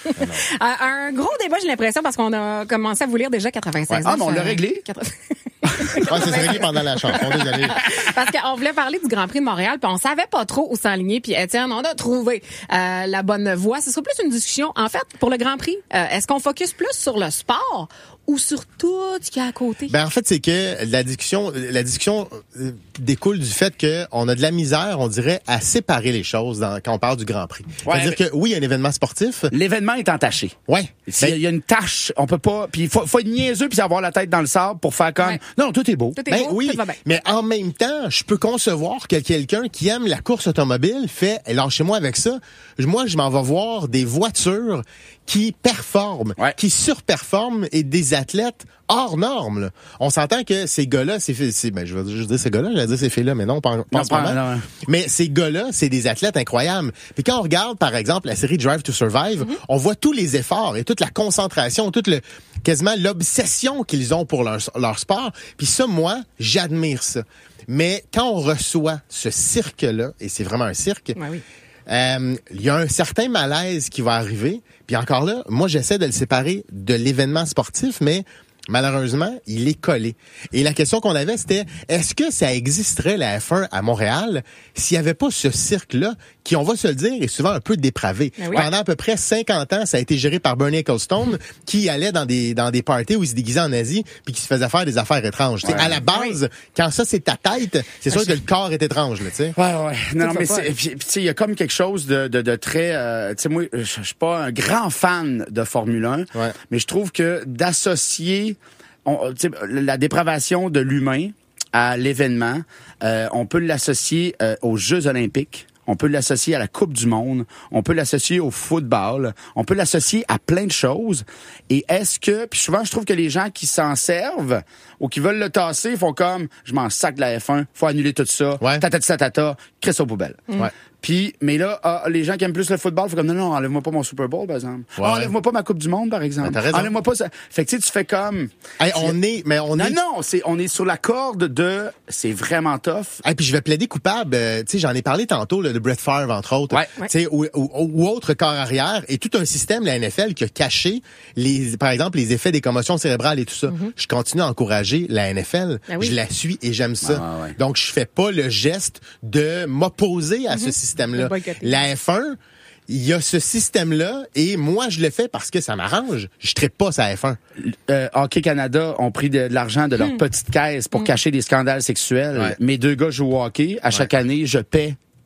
Ah ouais. Un gros débat, j'ai l'impression, parce qu'on a commencé à vous lire déjà quatre-vingt-seize ouais. ans. Ah, mais on l'a réglé. Ouais, ça s'est réglé pendant la chanson, désolé. Parce qu'on voulait parler du Grand Prix de Montréal, puis on savait pas trop où s'enligner, puis Étienne, on a trouvé euh, la bonne voie. Ce sera plus une discussion, en fait, pour le Grand Prix. Euh, est-ce qu'on focus plus sur le sport ou sur tout ce qu'il y a à côté? Ben en fait, c'est que la discussion, la discussion découle du fait que on a de la misère, on dirait, à séparer les choses dans, quand on parle du Grand Prix. Ouais, C'est-à-dire mais... que oui, il y a un événement sportif. L'événement est entaché. Ouais. Il ben... y a une tâche, on peut pas. Puis il faut, faut être niaiseux puis avoir la tête dans le sable pour faire comme. Ouais. Non, tout est beau. Tout est ben, beau. Oui. Tout va bien. Mais en même temps, je peux concevoir que quelqu'un qui aime la course automobile fait, lâchez-moi avec ça. Moi, je m'en vais voir des voitures qui performent, ouais. qui surperforment et des athlètes hors normes. Là. On s'entend que ces gars-là, c'est, c'est ben je vais juste dire ces gars-là, je vais dire ces filles-là, mais non, pas, pas non, en ce moment. Non, non. Mais ces gars-là, c'est des athlètes incroyables. Puis quand on regarde, par exemple, la série Drive to Survive, mm-hmm. on voit tous les efforts et toute la concentration, toute le quasiment l'obsession qu'ils ont pour leur, leur sport. Puis ça, moi, j'admire ça. Mais quand on reçoit ce cirque-là, et c'est vraiment un cirque, ouais, oui. Euh, il y a un certain malaise qui va arriver. Puis encore là, moi, j'essaie de le séparer de l'événement sportif, mais malheureusement, il est collé. Et la question qu'on avait, c'était, est-ce que ça existerait la F un à Montréal s'il n'y avait pas ce cirque-là qui, on va se le dire, est souvent un peu dépravé. Oui. Pendant à peu près cinquante ans, ça a été géré par Bernie Ecclestone, qui allait dans des dans des parties où il se déguisait en Asie puis qui se faisait faire des affaires étranges. Ouais. À la base, oui. quand ça, c'est ta tête, c'est sûr que le corps est étrange. Là, t'sais. Ouais, ouais. Non, non mais c'est, puis, puis, il y a comme quelque chose de, de, de très... Euh, tu sais, moi, je suis pas un grand fan de Formule un, ouais. mais je trouve que d'associer on, la dépravation de l'humain à l'événement, euh, on peut l'associer euh, aux Jeux olympiques. On peut l'associer à la Coupe du Monde. On peut l'associer au football. On peut l'associer à plein de choses. Et est-ce que... Puis souvent, je trouve que les gens qui s'en servent ou qui veulent le tasser font comme, je m'en sac de la F un, faut annuler tout ça, ouais. tatati tatata, crée ça aux poubelles. Ouais. Puis, mais là, ah, les gens qui aiment plus le football, faut comme, non, non, enlève-moi pas mon Super Bowl, par exemple. Ouais. Ah, enlève-moi pas ma Coupe du Monde, par exemple. Ben, enlève-moi pas ça. Fait que tu sais, tu fais comme... Hey, on est, mais on non, est... Non, non, c'est, on est sur la corde de, c'est vraiment tough. Et hey, puis je vais plaider coupable, euh, tu sais, j'en ai parlé tantôt, là, de Brett Favre, entre autres. Ouais. Tu sais, ou, ou, ou autre corps arrière, et tout un système, la N F L, qui a caché les, par exemple, les effets des commotions cérébrales et tout ça. Mm-hmm. Je continue à encourager la N F L. Ben oui. Je la suis et j'aime ça. Ah, ouais. Donc, je fais pas le geste de m'opposer à mm-hmm. ce système-là. La F un, il y a ce système-là et moi, je le fais parce que ça m'arrange. Je traite pas sa F un. Euh, Hockey Canada ont pris de, de l'argent de leur hmm. petite caisse pour hmm. cacher des scandales sexuels. Ouais. Mes deux gars jouent au hockey. À chaque ouais. année, je paie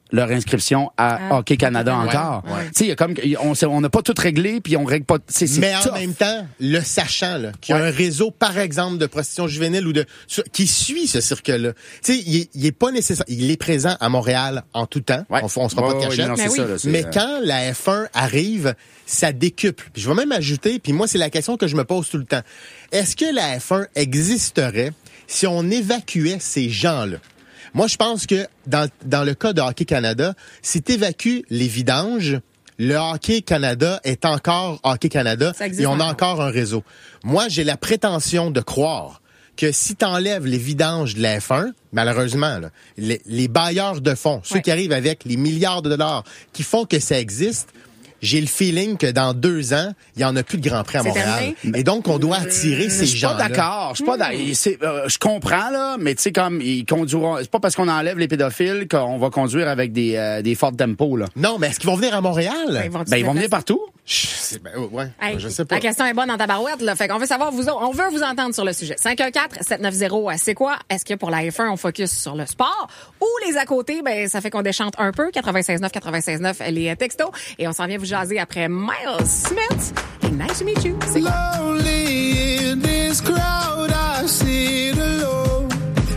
leur inscription à ah, Hockey Canada ouais, encore. Ouais. Tu sais, il y a comme on n'a pas tout réglé puis on règle pas. C'est, c'est Mais tough. en même temps, le sachant là, qu'il y a ouais. un réseau, par exemple, de prostitution juvénile ou de qui suit ce cirque-là. Tu sais, il, il est pas nécessaire. Il est présent à Montréal en tout temps. Ouais. On, on se rend ouais, pas de cachette. Ouais, mais oui. ça, là, mais quand la F un arrive, ça décuple. Puis je vais même ajouter. Puis moi, c'est la question que je me pose tout le temps. Est-ce que la F un existerait si on évacuait ces gens-là? Moi, je pense que dans, dans le cas de Hockey Canada, si tu évacues les vidanges, le Hockey Canada est encore Hockey Canada et on a encore un réseau. Moi, j'ai la prétention de croire que si tu enlèves les vidanges de la F un, malheureusement, là, les, les bailleurs de fonds, ceux ouais. qui arrivent avec les milliards de dollars qui font que ça existe, j'ai le feeling que dans deux ans, il y en a plus de Grand Prix à c'est Montréal. Terminé. Et donc, on doit attirer euh, ces gens-là. Je suis pas d'accord. Je suis pas d'accord. C'est, euh, je comprends, là, mais tu sais, comme, ils conduiront, c'est pas parce qu'on enlève les pédophiles qu'on va conduire avec des, euh, des Ford Tempo, là. Non, mais est-ce qu'ils vont venir à Montréal? Ben, ils vont, ben, ils vont venir partout. C'est, ben, ouais, hey, je sais pas. La question est bonne dans ta barouette, là. Fait qu'on veut savoir, vous, on veut vous entendre sur le sujet. cinq un quatre sept neuf zéro, c'est quoi? Est-ce que pour la F un, on focus sur le sport? Ou les à côté, ben, ça fait qu'on déchante un peu. quatre-vingt-seize neuf, quatre-vingt-seize neuf, les textos. Et on s'en vient vous jaser après Miles Smith. Et nice to meet you. C'est quoi? Lonely in this crowd, I sit alone.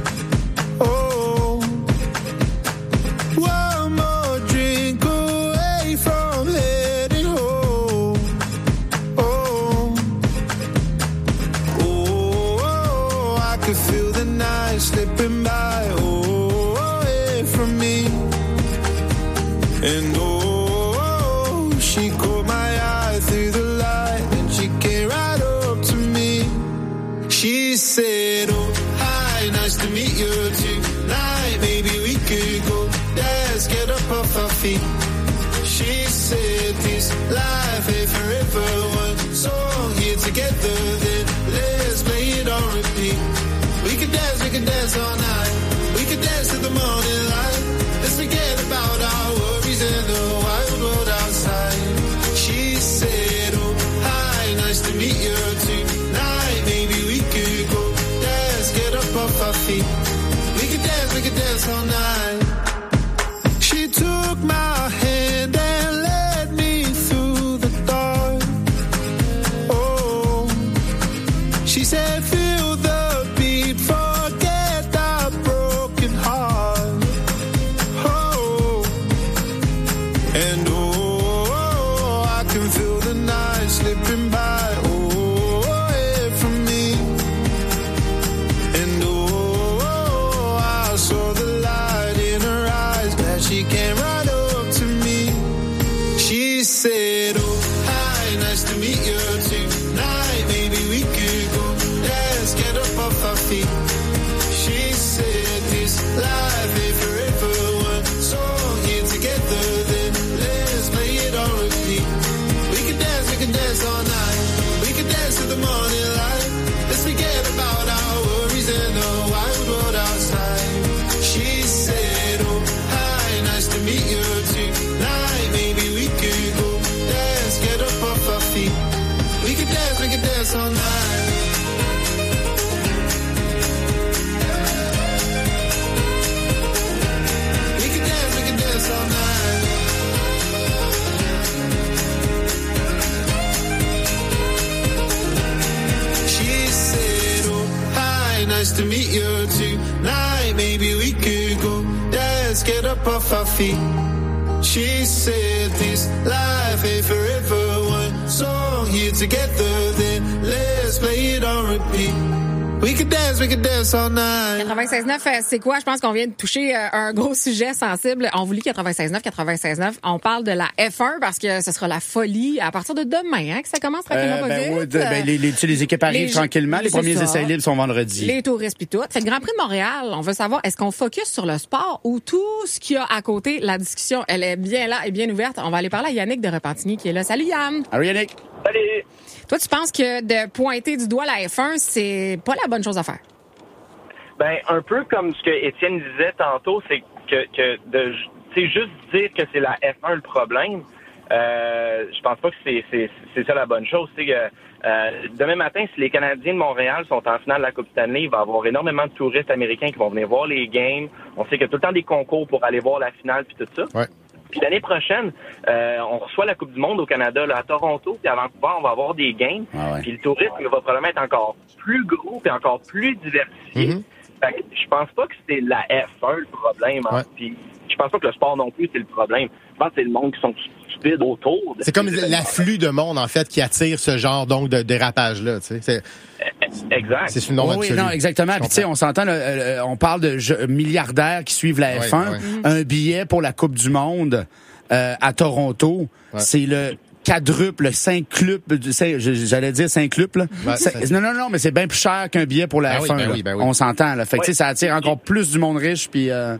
Oh, one more drink away from heading home. Oh, oh, I could feel the night slipping by. Oh, away from me. And oh, she caught my eye through the light and she came right up to me. She said, oh, hi, nice to meet you tonight. Maybe we could go dance, get up off our feet. She said, this life ain't forever. One song here together, then let's play it on repeat. We could dance, we could dance all night. We could dance to the morning light. Let's forget about our worries and the wild world outside. She said, oh, hi, nice to meet you tonight. Maybe we could go dance, get up off our feet. We could dance, we could dance all night. She took my hand and led me through the dark. Oh, she said, feel the beat, forget our broken heart. Oh, and oh, I can feel the night slipping by. Oh, away from me. And oh, I saw the light in her eyes as she came right up to me. She said, oh, hi, nice to meet you tonight. Maybe we could go dance, get up off our feet. She said, this life ain't forever. One song here together, then let's play it on repeat. We can dance, we can dance all night. We can dance to the morning light. Let's forget about our worries and the wild world outside. She said, oh, hi, nice to meet you tonight. Maybe we could go dance, get up off our feet. We can dance, we can dance all night. We can dance, we can dance all night. She said, oh, hi, nice to meet you tonight. Maybe we could go dance, get up off our feet. She said, this life ain't forever. One song here together, then let's play it on repeat. We could dance, we could dance all night. quatre-vingt-seize neuf, c'est quoi? Je pense qu'on vient de toucher euh, un gros sujet sensible. On vous lit quatre-vingt-seize neuf, quatre-vingt-seize neuf. On parle de la F un parce que ce sera la folie à partir de demain, hein, que ça commence tranquillement euh, pas ben, vite. Ouais, de, ben, les, les, les équipes arrivent les, tranquillement. Les premiers ça. essais libres sont vendredi. Les touristes puis tout. Fait le Grand Prix de Montréal, on veut savoir, est-ce qu'on focus sur le sport ou tout ce qu'il y a à côté? La discussion, elle est bien là et bien ouverte. On va aller parler à Yannick de Repentigny qui est là. Salut Yann! Salut Yannick! Salut! Toi, tu penses que de pointer du doigt la F un, c'est pas la bonne chose à faire? Ben, un peu comme ce que Étienne disait tantôt, c'est que, que de, c'est juste dire que c'est la F un le problème. Euh, je pense pas que c'est, c'est, c'est ça la bonne chose. C'est que euh, demain matin, si les Canadiens de Montréal sont en finale de la Coupe Stanley, il va y avoir énormément de touristes américains qui vont venir voir les games. On sait qu'il y a tout le temps des concours pour aller voir la finale puis tout ça. Ouais. Puis l'année prochaine, euh, on reçoit la Coupe du Monde au Canada, là, à Toronto, puis à Vancouver, on va avoir des games. Ah ouais. Puis le tourisme va probablement être encore plus gros et encore plus diversifié. Mm-hmm. Fait que je pense pas que c'est la F un le problème. Hein. Ouais. Puis je pense pas que le sport non plus c'est le problème. Je pense que c'est le monde qui sont stupides autour. C'est comme l'afflux de monde, en fait, qui attire ce genre donc de dérapage-là. Tu sais. C'est... Exact. C'est une norme oui, absolue. non, exactement. Puis tu sais, on s'entend, là, euh, on parle de jeux, milliardaires qui suivent la F un. Ouais, ouais. Un billet pour la Coupe du Monde euh, à Toronto, ouais. c'est le quadruple, cinquuple, j'allais dire cinquuple. Ouais, c'est, non, non, non, mais c'est bien plus cher qu'un billet pour la ben F un. Oui, ben oui, ben oui. On s'entend, là. Fait que ouais. tu sais, ça attire encore plus du monde riche, puis. Euh...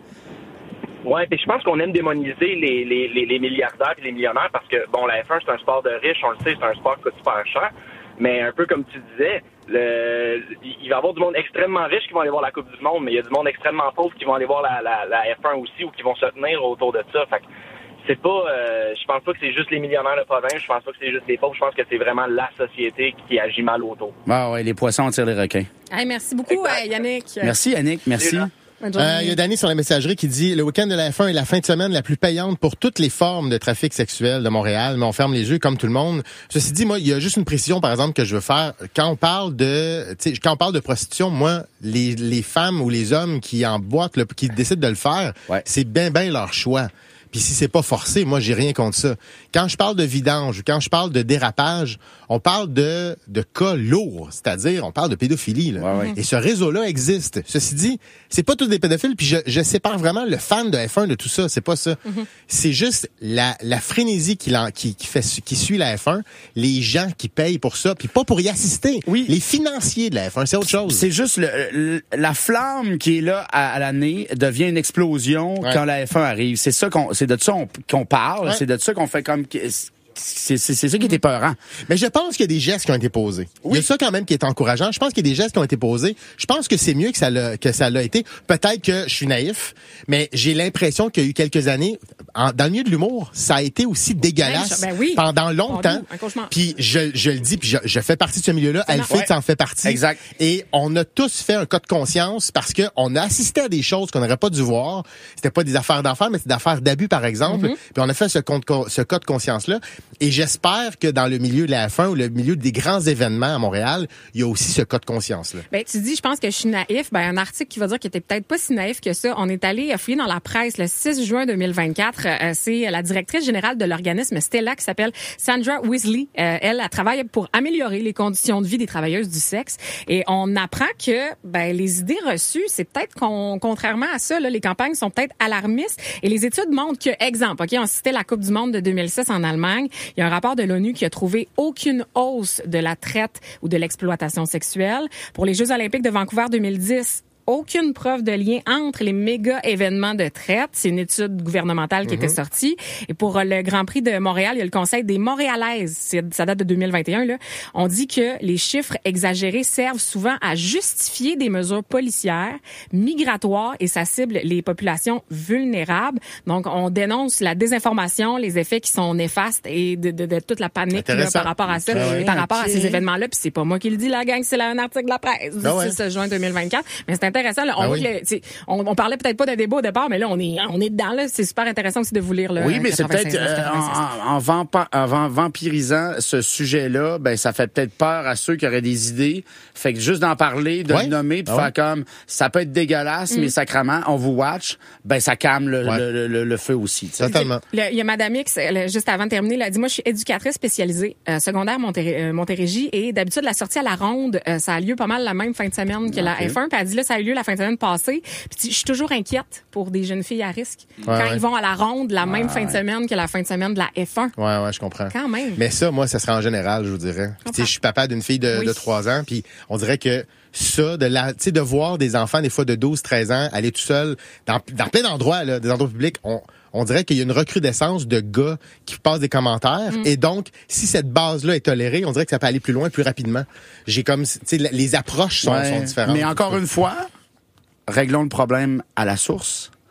Ouais, puis je pense qu'on aime démoniser les, les, les, les milliardaires et les millionnaires parce que, bon, la F un, c'est un sport de riches, on le sait, c'est un sport qui coûte super cher. Mais un peu comme tu disais, le, il va y avoir du monde extrêmement riche qui vont aller voir la Coupe du Monde, mais il y a du monde extrêmement pauvre qui vont aller voir la, la, la F un aussi ou qui vont se tenir autour de ça. Fait que c'est pas, euh, je pense pas que c'est juste les millionnaires de province, je pense pas que c'est juste les pauvres, je pense que c'est vraiment la société qui agit mal autour. Ah ouais, les poissons tirent les requins. Hey, merci beaucoup, euh, Yannick. Merci, Yannick. Merci. Il euh, y a Danny sur la messagerie qui dit « Le week-end de la F un est la fin de semaine la plus payante pour toutes les formes de trafic sexuel de Montréal, mais on ferme les yeux comme tout le monde. » Ceci dit, moi, il y a juste une précision, par exemple, que je veux faire. Quand on parle de, tu sais, quand on parle de prostitution, moi, les, les femmes ou les hommes qui emboîtent, le, qui décident de le faire, ouais. c'est bien, bien leur choix. Puis si c'est pas forcé, moi, j'ai rien contre ça. Quand je parle de vidange, quand je parle de dérapage, on parle de, de cas lourds. C'est-à-dire, on parle de pédophilie, là. Ouais, ouais. Et ce réseau-là existe. Ceci dit, c'est pas tous des pédophiles, puis je, je sépare vraiment le fan de F un de tout ça. C'est pas ça. Mm-hmm. C'est juste la, la frénésie qui, qui, qui fait, qui suit la F un, les gens qui payent pour ça, puis pas pour y assister. Oui. Les financiers de la F un, c'est autre chose. C'est juste le, le, la flamme qui est là à, à l'année devient une explosion ouais. quand la F un arrive. C'est ça qu'on, c'est de ça on, qu'on parle, ouais. c'est de ça qu'on fait comme... C'est, c'est, c'est ça qui est épeurant. Mais je pense qu'il y a des gestes qui ont été posés. Oui. Il y a ça quand même qui est encourageant. Je pense qu'il y a des gestes qui ont été posés. Je pense que c'est mieux que ça l'a, que ça l'a été. Peut-être que je suis naïf, mais j'ai l'impression qu'il y a eu quelques années, en, dans le milieu de l'humour, ça a été aussi dégueulasse ben oui. pendant longtemps. Puis je, je le dis, puis je, je fais partie de ce milieu-là. Elfie, tu en fais partie. Exact. Et on a tous fait un cas de conscience parce que on a assisté à des choses qu'on n'aurait pas dû voir. C'était pas des affaires d'enfants, mais c'était des affaires d'abus, par exemple. Mm-hmm. Puis on a fait ce, ce cas de conscience-là. Et j'espère que dans le milieu de la F un ou le milieu des grands événements à Montréal, il y a aussi ce cas de conscience-là. Ben, tu dis, je pense que je suis naïf. Ben, un article qui va dire qu'il était peut-être pas si naïf que ça. On est allé fouiller dans la presse le six juin deux mille vingt-quatre. Euh, c'est la directrice générale de l'organisme Stella qui s'appelle Sandra Weasley. Euh, elle, elle travaille pour améliorer les conditions de vie des travailleuses du sexe. Et on apprend que, ben, les idées reçues, c'est peut-être qu'on, contrairement à ça, là, les campagnes sont peut-être alarmistes. Et les études montrent que, exemple, OK, on citait la Coupe du Monde de deux mille six en Allemagne. Il y a un rapport de l'ONU qui a trouvé aucune hausse de la traite ou de l'exploitation sexuelle. Pour les Jeux olympiques de Vancouver deux mille dix, aucune preuve de lien entre les méga événements de traite. C'est une étude gouvernementale qui mm-hmm. était sortie. Et pour le Grand Prix de Montréal, il y a le Conseil des Montréalaises. C'est, ça date de deux mille vingt et un, là. On dit que les chiffres exagérés servent souvent à justifier des mesures policières, migratoires, et ça cible les populations vulnérables. Donc, on dénonce la désinformation, les effets qui sont néfastes et de, de, de toute la panique là, par rapport à ça, ouais, par rapport okay. à ces événements-là. Puis c'est pas moi qui le dis, la gang, c'est là un article de la presse du ah ouais. six juin deux mille vingt-quatre. Mais c'est intéressant. Là, on, ah voit oui. que le, on, on parlait peut-être pas d'un débat au départ, mais là, on est, on est dedans. Là. C'est super intéressant aussi de vous lire. Là, oui, mais c'est peut-être euh, en, en, vampa, en vampirisant ce sujet-là, ben ça fait peut-être peur à ceux qui auraient des idées. Fait que juste d'en parler, de ouais. le nommer, puis ah faire ouais. comme ça peut être dégueulasse, mm. mais sacrément, on vous watch, ben ça calme le, ouais. le, le, le feu aussi. T'sais. Totalement. Il y a Madame X, juste avant de terminer, elle a dit, moi, je suis éducatrice spécialisée euh, secondaire Monté- euh, Montérégie, et d'habitude, la sortie à la ronde, euh, ça a lieu pas mal la même fin de semaine que okay. la F un. Puis elle dit, là, ça a eu lieu la fin de semaine passée. Puis je suis toujours inquiète pour des jeunes filles à risque ouais, quand ouais. ils vont à la ronde la même ouais, fin de semaine que la fin de semaine de la F un. Ouais, ouais, je comprends. Quand même. Mais ça, moi, ça serait en général, je vous dirais. Tu sais, je suis papa d'une fille de, oui. de trois ans, puis on dirait que ça, de la, tu sais, de voir des enfants, des fois de douze, treize ans, aller tout seul dans, dans plein d'endroits, là, des endroits publics, on, on dirait qu'il y a une recrudescence de gars qui passent des commentaires. Mm. Et donc, si cette base-là est tolérée, on dirait que ça peut aller plus loin, plus rapidement. J'ai comme, tu sais, les approches sont, ouais, sont différentes. Mais encore une fois, réglons le problème à la source.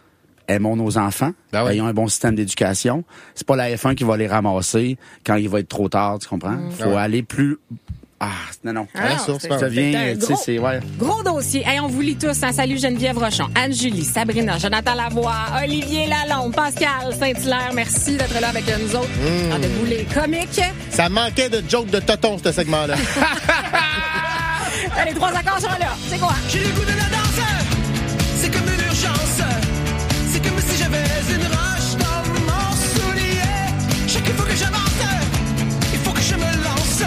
aimons nos enfants, ben ouais. ayons un bon système d'éducation. C'est pas la F un qui va les ramasser quand il va être trop tard, tu comprends? Mmh. Faut Ah ouais. aller plus... Ah, non, non. Ah, la source, ça vient, tu sais, gros, c'est... Ouais. gros dossier. Hey, on vous lit tous. Hein? Salut Geneviève Rochon, Anne-Julie, Sabrina, Jonathan Lavoie, Olivier Lalonde, Pascal Saint-Hilaire. Merci d'être là avec nous autres. Mmh. Rendez-vous les comiques. Ça manquait de jokes de toton, ce segment-là. Les trois accords sont là. C'est quoi? J'ai le goût de la danse. C'est comme une urgence. C'est comme si j'avais une roche dans mon soulier. Chaque fois que j'avance, il faut que je me lance.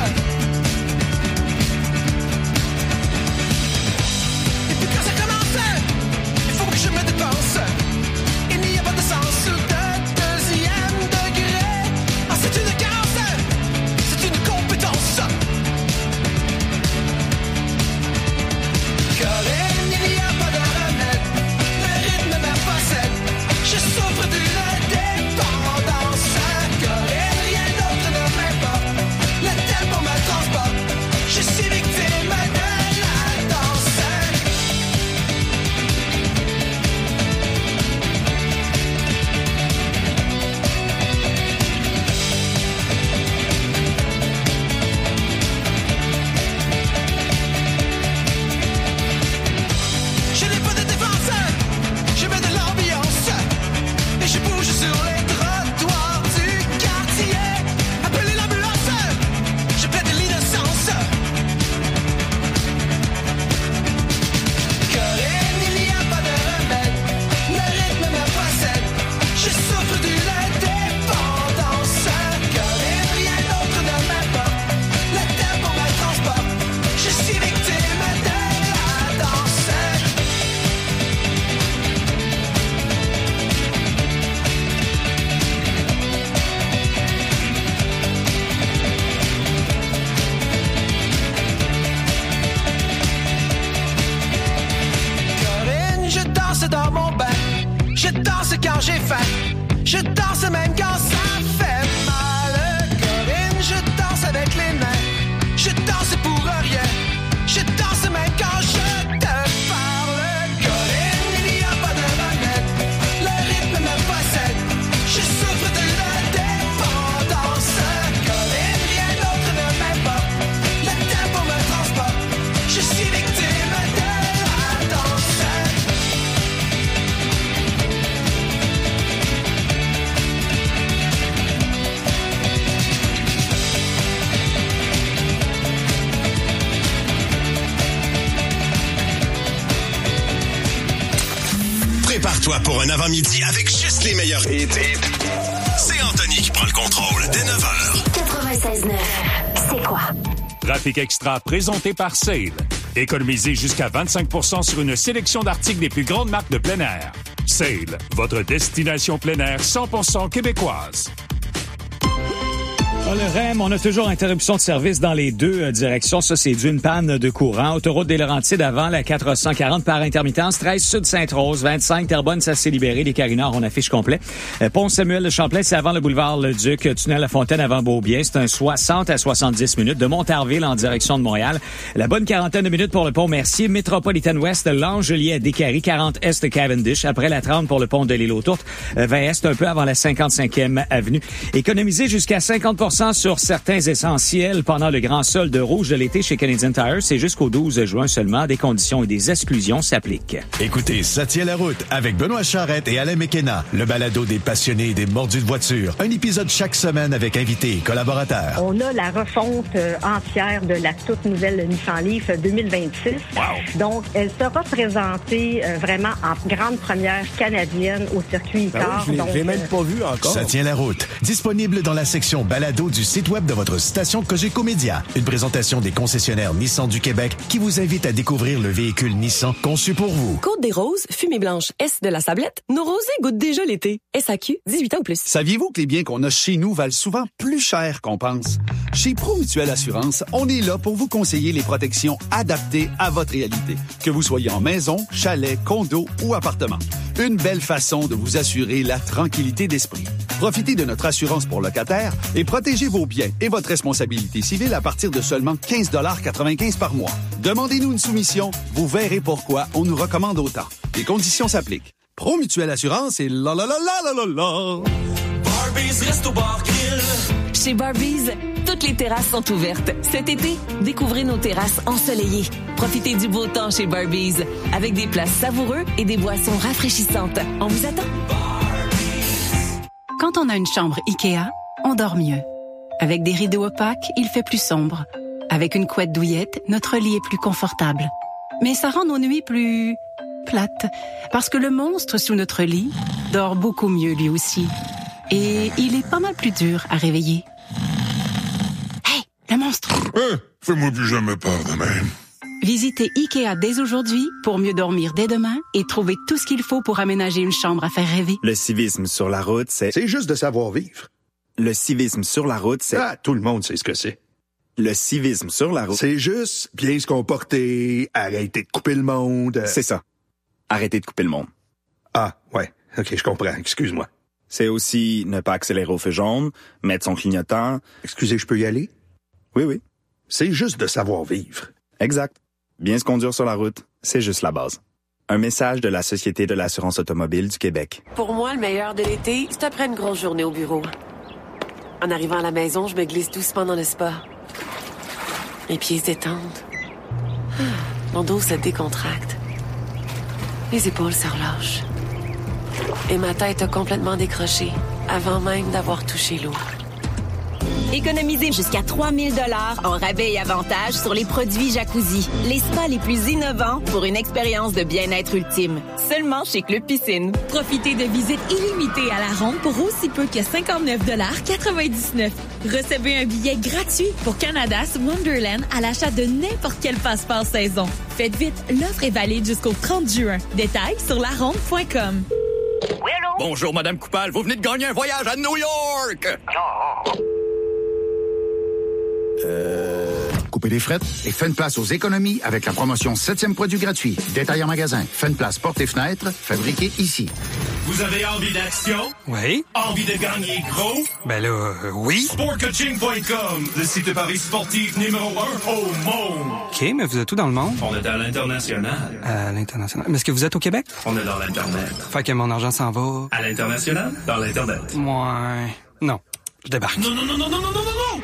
Et puis quand ça commence, il faut que je me dépense. Il n'y a pas de sens ou de deuxième degré. Ah, c'est une carence, c'est une compétence. Corinne, il n'y a pas de remède. Le rythme me possède. Je souffre d'une dépendance. Corinne, rien d'autre ne m'importe. Le tempo me transporte. Je suis victime de la danse. Je n'ai pas de défense, je mets de l'ambiance et je bouge sur les trottoirs du quartier. Appelez l'ambulance, je plaide l'innocence. Corinne, il n'y a pas de remède, le rythme me possède. Je souffre d'une dépendance. Corinne, rien d'autre ne m'importe. Le tempo me transporte. Je suis victime de la danse. Corinne, je danse dans mon bain. Je danse quand j'ai faim. Je danse même quand ça fait mal. Corinne, je danse avec les mains. Je danse pour rien. Je danse même quand je te parle. Corinne, il n'y a pas de remède. Le rythme me possède. Je souffre d'une dépendance. Corinne, rien d'autre ne m'importe. Le tempo me transporte. Je suis victime de la danse. Prépare-toi pour un avant-midi avec juste les meilleurs hits. C'est Anthony qui prend le contrôle dès neuf heures. quatre-vingt-seize neuf, c'est quoi? Trafic Extra présenté par Sale. Économisez jusqu'à vingt-cinq pour cent sur une sélection d'articles des plus grandes marques de plein air. Sale, votre destination plein air cent pour cent québécoise. Ah, le R E M, on a toujours interruption de service dans les deux euh, directions. Ça, c'est d'une panne de courant. Autoroute des Laurentides avant la quatre cent quarante par intermittence. treize Sud Sainte-Rose, vingt-cinq Terrebonne, ça s'est libéré. Les Carinards, on affiche complet. Euh, Pont Samuel de Champlain, c'est avant le boulevard Le Duc. Tunnel La Fontaine avant Beaubien. C'est un soixante à soixante-dix minutes. De Montarville en direction de Montréal. La bonne quarantaine de minutes pour le pont Mercier. Métropolitaine Ouest, Langelier à Décarie. quarante Est Cavendish. Après la trente pour le pont de l'Île aux Tourtes. Euh, vingt Est un peu avant la cinquante-cinquième avenue. Économisez jusqu'à cinquante pour cent sur certains essentiels pendant le grand solde rouge de l'été chez Canadian Tire. C'est jusqu'au douze juin seulement. Des conditions et des exclusions s'appliquent. Écoutez, ça tient la route avec Benoît Charrette et Alain Mekena, le balado des passionnés et des mordus de voiture. Un épisode chaque semaine avec invités et collaborateurs. On a la refonte euh, entière de la toute nouvelle Nissan Leaf deux mille vingt-six. Wow. Donc, elle sera présentée euh, vraiment en grande première canadienne au circuit Icar. Ben oui, je l'ai même pas vu encore. Ça tient la route. Disponible dans la section balado du site web de votre station Cogeco Média. Une présentation des concessionnaires Nissan du Québec qui vous invite à découvrir le véhicule Nissan conçu pour vous. Côte des Roses, fumée blanche, S de la Sablette. Nos rosés goûtent déjà l'été. S A Q, dix-huit ans ou plus. Saviez-vous que les biens qu'on a chez nous valent souvent plus cher qu'on pense? Chez Promutuelle Assurance, on est là pour vous conseiller les protections adaptées à votre réalité. Que vous soyez en maison, chalet, condo ou appartement. Une belle façon de vous assurer la tranquillité d'esprit. Profitez de notre assurance pour locataires et protégez vos biens et votre responsabilité civile à partir de seulement quinze dollars quatre-vingt-quinze par mois. Demandez-nous une soumission, vous verrez pourquoi on nous recommande autant. Les conditions s'appliquent. Promutuelle Assurance et la la la la la la la. Barbies Resto Bar Grill. Chez Barbies, toutes les terrasses sont ouvertes. Cet été, découvrez nos terrasses ensoleillées. Profitez du beau temps chez Barbies, avec des plats savoureux et des boissons rafraîchissantes. On vous attend. Quand on a une chambre Ikea, on dort mieux. Avec des rideaux opaques, il fait plus sombre. Avec une couette douillette, notre lit est plus confortable. Mais ça rend nos nuits plus plates, parce que le monstre sous notre lit dort beaucoup mieux lui aussi. Et il est pas mal plus dur à réveiller. Hey, le monstre! Hein? Fais-moi plus jamais peur de même. Visitez Ikea dès aujourd'hui pour mieux dormir dès demain et trouver tout ce qu'il faut pour aménager une chambre à faire rêver. Le civisme sur la route, c'est... C'est juste de savoir vivre. Le civisme sur la route, c'est... Ah, tout le monde sait ce que c'est. Le civisme sur la route... C'est juste bien se comporter, arrêter de couper le monde. C'est ça. Arrêter de couper le monde. Ah, ouais. OK, je comprends. Excuse-moi. C'est aussi ne pas accélérer au feu jaune, mettre son clignotant... Excusez, je peux y aller? Oui, oui. C'est juste de savoir vivre. Exact. Bien se conduire sur la route, c'est juste la base. Un message de la Société de l'assurance automobile du Québec. Pour moi, le meilleur de l'été, c'est après une grosse journée au bureau. En arrivant à la maison, je me glisse doucement dans le spa. Mes pieds se détendent. Mon dos se décontracte. Les épaules se relâchent. Et ma tête a complètement décroché avant même d'avoir touché l'eau. Économisez jusqu'à trois mille dollars en rabais et avantages sur les produits Jacuzzi, les spas les plus innovants pour une expérience de bien-être ultime. Seulement chez Club Piscine. Profitez de visites illimitées à la ronde pour aussi peu que cinquante-neuf dollars quatre-vingt-dix-neuf. Recevez un billet gratuit pour Canada's Wonderland à l'achat de n'importe quel passeport saison. Faites vite, l'offre est valide jusqu'au trente juin. Détails sur la ronde point com. Oui, allô? Bonjour, Madame Coupal. Vous venez de gagner un voyage à New York! Oh. Euh... Coupez les frettes et faites une place aux économies avec la promotion septième produit gratuit. Détail en magasin. Faites une place portes et fenêtres, fabriqué ici. Vous avez envie d'action? Oui. Envie de gagner gros? Ben là, euh, oui. sport coaching point com, le site de paris sportif numéro un au monde. OK, mais vous êtes où dans le monde? On est à l'international. À l'international. Mais est-ce que vous êtes au Québec? On est dans l'Internet. Fait que mon argent s'en va... À l'international? Dans l'Internet. Ouais. Non. Je débarque. Non, non, non, non, non, non, non, non, non!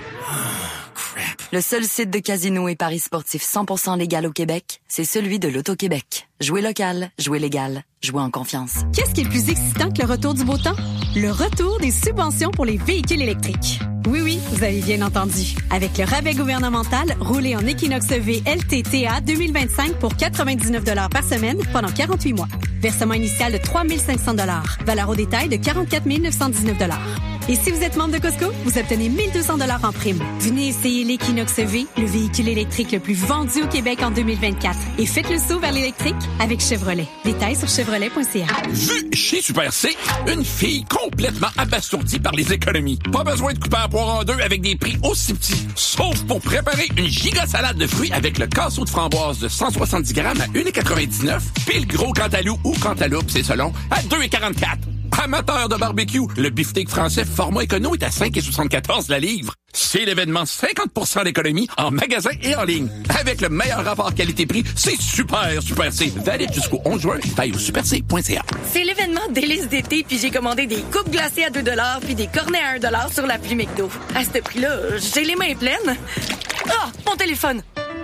Le seul site de casino et paris sportifs cent pour cent légal au Québec, c'est celui de l'Auto-Québec. Jouez local, jouez légal, jouez en confiance. Qu'est-ce qui est plus excitant que le retour du beau temps? Le retour des subventions pour les véhicules électriques. Oui, oui, vous avez bien entendu. Avec le rabais gouvernemental, roulez en Equinox V L T T A deux mille vingt-cinq pour quatre-vingt-dix-neuf dollars par semaine pendant quarante-huit mois. Versement initial de trois mille cinq cents dollars. Valeur au détail de quarante-quatre mille neuf cent dix-neuf dollars. Et si vous êtes membre de Costco, vous obtenez mille deux cents dollars en prime. Venez essayer l'Equinox V, le véhicule électrique le plus vendu au Québec en deux mille vingt-quatre. Et faites le saut vers l'électrique avec Chevrolet. Détails sur chevrolet point c a. Vu chez Super C, une fille complètement abasourdie par les économies. Pas besoin de couper un poire en deux avec des prix aussi petits. Sauf pour préparer une giga salade de fruits avec le casseau de framboise de cent soixante-dix grammes à un dollar quatre-vingt-dix-neuf. Puis le gros cantalou ou cantaloupe, c'est selon, à deux dollars quarante-quatre. Amateur de barbecue, le beefsteak français format écono est à cinq dollars soixante-quatorze la livre. C'est l'événement cinquante pour cent d'économie en magasin et en ligne. Avec le meilleur rapport qualité-prix, c'est super, Super C. Valide jusqu'au onze juin. Taille au super c point c a. C'est l'événement délice d'été, puis j'ai commandé des coupes glacées à deux dollars puis des cornets à un dollar sur l'appli McDo. À ce prix-là, j'ai les mains pleines. Ah, oh, mon téléphone!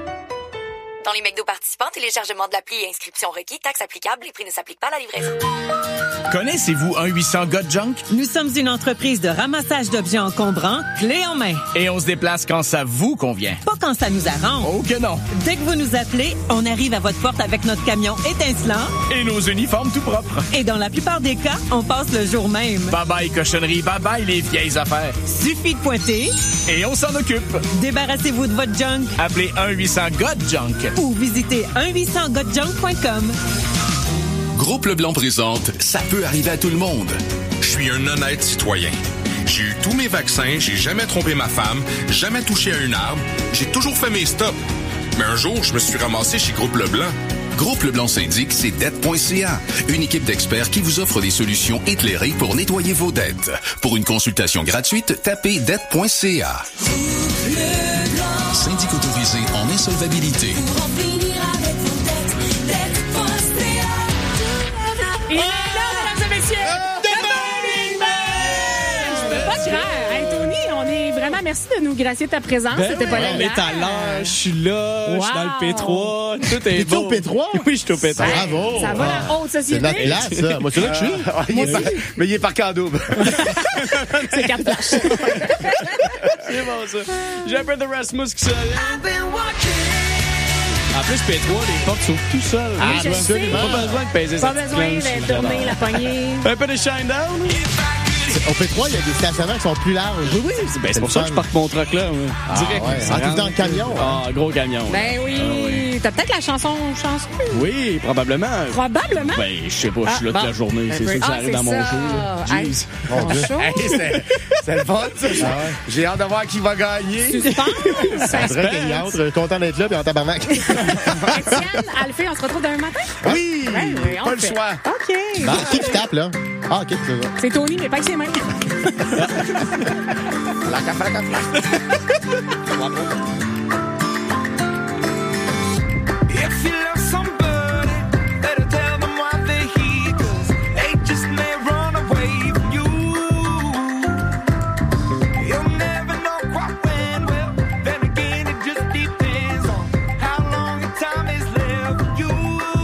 Dans les McDo participants, téléchargement de l'appli et inscription requis, taxes applicables, les prix ne s'appliquent pas à la livraison. Connaissez-vous un huit cents God Junk? Nous sommes une entreprise de ramassage d'objets encombrants, clés en main. Et on se déplace quand ça vous convient. Pas quand ça nous arrange. Oh que non! Dès que vous nous appelez, on arrive à votre porte avec notre camion étincelant. Et nos uniformes tout propres. Et dans la plupart des cas, on passe le jour même. Bye bye cochonnerie, bye bye les vieilles affaires. Suffit de pointer. Et on s'en occupe. Débarrassez-vous de votre junk. Appelez un huit cents God Junk. Ou visitez un huit cents god junk point com. Groupe Leblanc présente « Ça peut arriver à tout le monde ». Je suis un honnête citoyen. J'ai eu tous mes vaccins, j'ai jamais trompé ma femme, jamais touché à une arme, j'ai toujours fait mes stops. Mais un jour, je me suis ramassé chez Groupe Leblanc. Groupe Leblanc Syndic, c'est dette point c a. Une équipe d'experts qui vous offre des solutions éclairées pour nettoyer vos dettes. Pour une consultation gratuite, tapez dette point c a. Syndic autorisé en insolvabilité. Il est là, merci de nous gracier ta présence. Ben C'était oui, pas on là. est à l'heure, je suis là, je suis dans le P trois, tout est T'es-tu beau. au P trois? Oui, je suis au P trois. Bravo! Ça va la haute société. C'est notre place, ça. Moi, c'est là que je suis. Ah, il est par- mais il est parqué en double. C'est quatre flashs. C'est bon, ça. J'ai un peu de Rasmus qui sonne. En plus, P trois, les portes s'ouvrent tout seuls. Ah, je sais. Pas besoin de peser Pas cette besoin planche. de tourner la poignée. Un peu de shine down. Au P trois, il y a des stationnements qui sont plus larges. Oui, oui. Ben, c'est pour ça que je parque mon truck là. moi. Ah, Direct. ouais. Ça Ah, t'es rentre. dans le camion, hein? Ah, gros camion. Ben oui. Ah, oui. T'as peut-être la chanson chanson. Oui, probablement. Probablement. Ben, je sais pas, je suis là Ah, toute la bon. journée. C'est Un sûr peu. que ça Ah, arrive c'est dans mon ça. show. là. Hey, Jeez. mon Dieu. Hey, c'est c'est le fun, ça. J'ai hâte de voir qui va gagner. Suspense. C'est vrai qu'il y entre, content d'être là, puis en tabarnak. Étienne, Alphée, on se retrouve demain matin? Oui! Ben oui, on Pas le le fait. choix. OK. Bon, qui qui tape, là? Ah, OK, c'est ça. C'est Tony, mais pas avec ses mains. La café, la café. If you love somebody, better tell them why they're here, 'cause they just may run away from you. You'll never know quite when, well, then again it just depends on how long your time is left for you.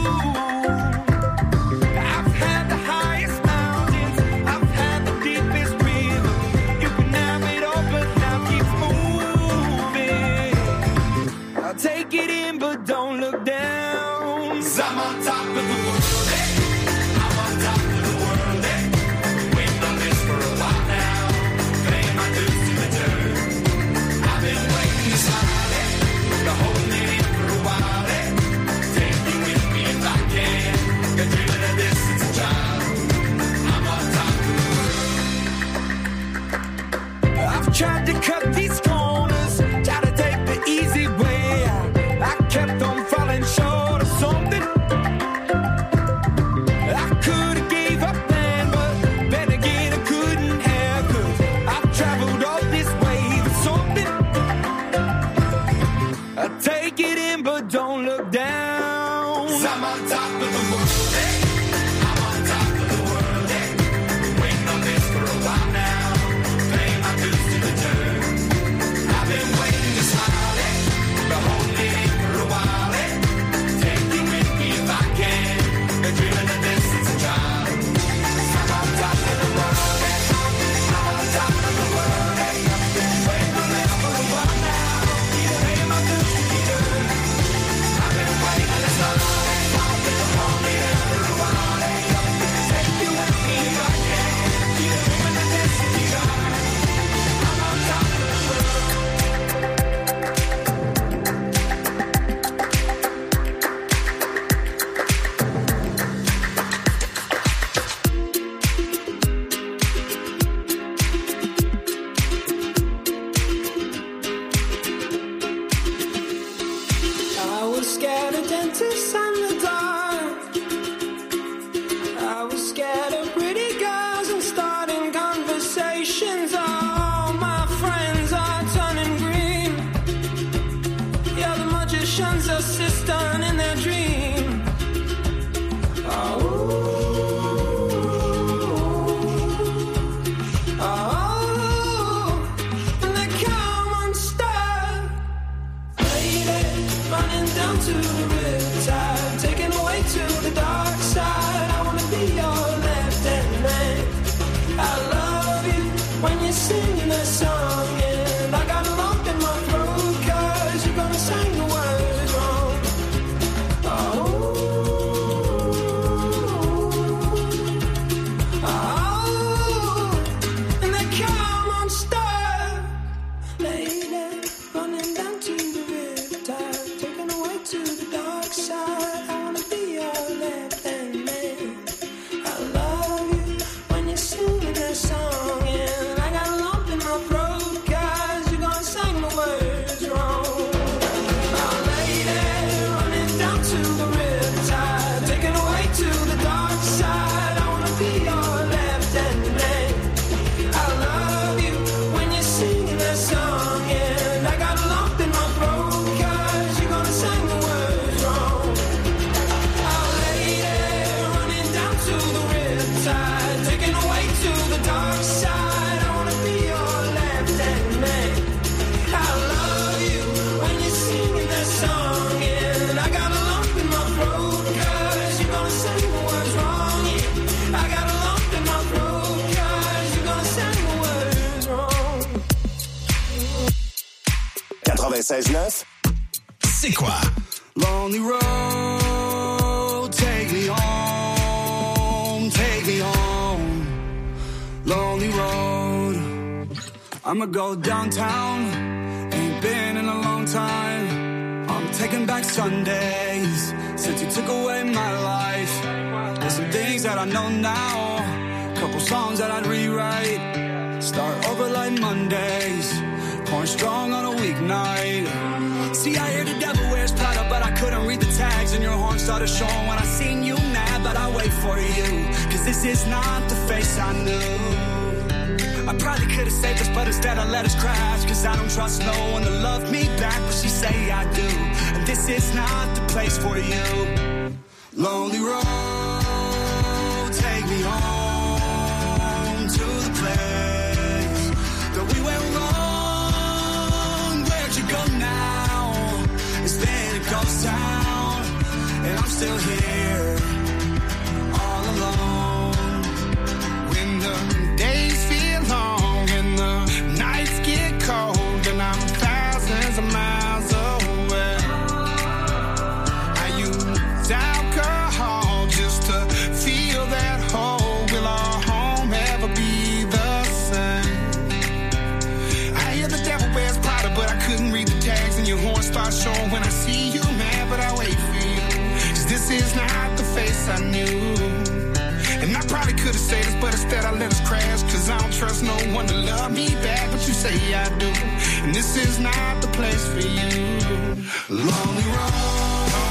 I've had the highest mountains, I've had the deepest river. You can have it all, but now keeps moving. I'll take it in, but don't look down. 'Cause I'm on top of the world, eh? I'm on top of the world, eh? Waiting on this for a while now. Paying my dues to the dirt. I've been waiting to smile, eh? Been holding it in for a while, eh? Take you with me if I can. Been dreaming of this since a child. I'm on top of the world. I've tried to cut these corners, tried to take the easy way out. I kept on falling short of something. I could have gave up then, but then again I couldn't have, 'cause I've traveled all this way for something. I take it in, but don't look down. 'Cause I'm on top of the world, eh? I'm on top of the world, eh? Waiting on this for a while now. Paying my dues to the dirt. I've been waiting to smile, eh? Been holding it in for a while, eh? Take you with me if I can. Been dreaming of this since a child. 'Cause I'm on top of the world, eh? I'm on top of the world, eh? Waiting on this for a while now. Paying my dues to the dirt. I've been waiting to smile, eh? Been holding it in for a while, eh? Take you with me if I can. Been dreaming of this since a child. I'm on top of the world. I was scared of dentists and the dark. I was scared of pretty girls and starting conversations. All my friends are turning green. Yeah, the magician's assistant in their dream. Oh, oh, and they come unstuck. Lady, running down to the riptide, taken away to the dark side. I wanna be your left-hand man. I love you when you're singing that song, and I got a lump in my throat 'cause you're gonna sing the words wrong. Oh, oh, and they come unstuck. Lady, running down to the riptide, taken away to the dark side. I wanna be your left-hand man. I love you when you're singing that song, and I got a lump in my throat 'cause you're gonna sing the words wrong. Oh, lady, running down to the riptide, taken away to the dark side. I wanna be your left-hand man. I love you when you're singing that song, and I got a lump in my throat 'cause you're gonna sing the words wrong. Oh, lady, running down to the riptide, taken away to the dark side. I wanna be your left-hand man. quatre-vingt-seize neuf, c'est quoi? Lonely road, take me home, take me home. Lonely road, I'ma go downtown, ain't been in a long time. I'm taking back Sundays, since you took away my life. There's some things that I know now, couple songs that I'd rewrite. Start over like Mondays, pouring strong on a weeknight. See, I hear the devil wears Prada, but I couldn't read the tags, and your horn started showing when I seen you mad, but I wait for you, cause this is not the face I knew. I probably could've saved us, but instead I let us crash, cause I don't trust no one to love me back, but she say I do, and this is not the place for you. Lonely road, take me home to the place that we went wrong. Where'd you go now? It's been a ghost town, and I'm still here, all alone. When the days feel long and the nights get cold, and I'm thousands of miles away, I use alcohol just to feel that hole. Will our home ever be the same? I hear the devil wears Prada, but I couldn't read the tags, and your horn starts showing when I see you mad, but I wait for you, cause this is not the face I knew. And I probably could've said this, but instead I let us crash, cause I don't trust no one to love me back, but you say I do, and this is not the place for you. Lonely road,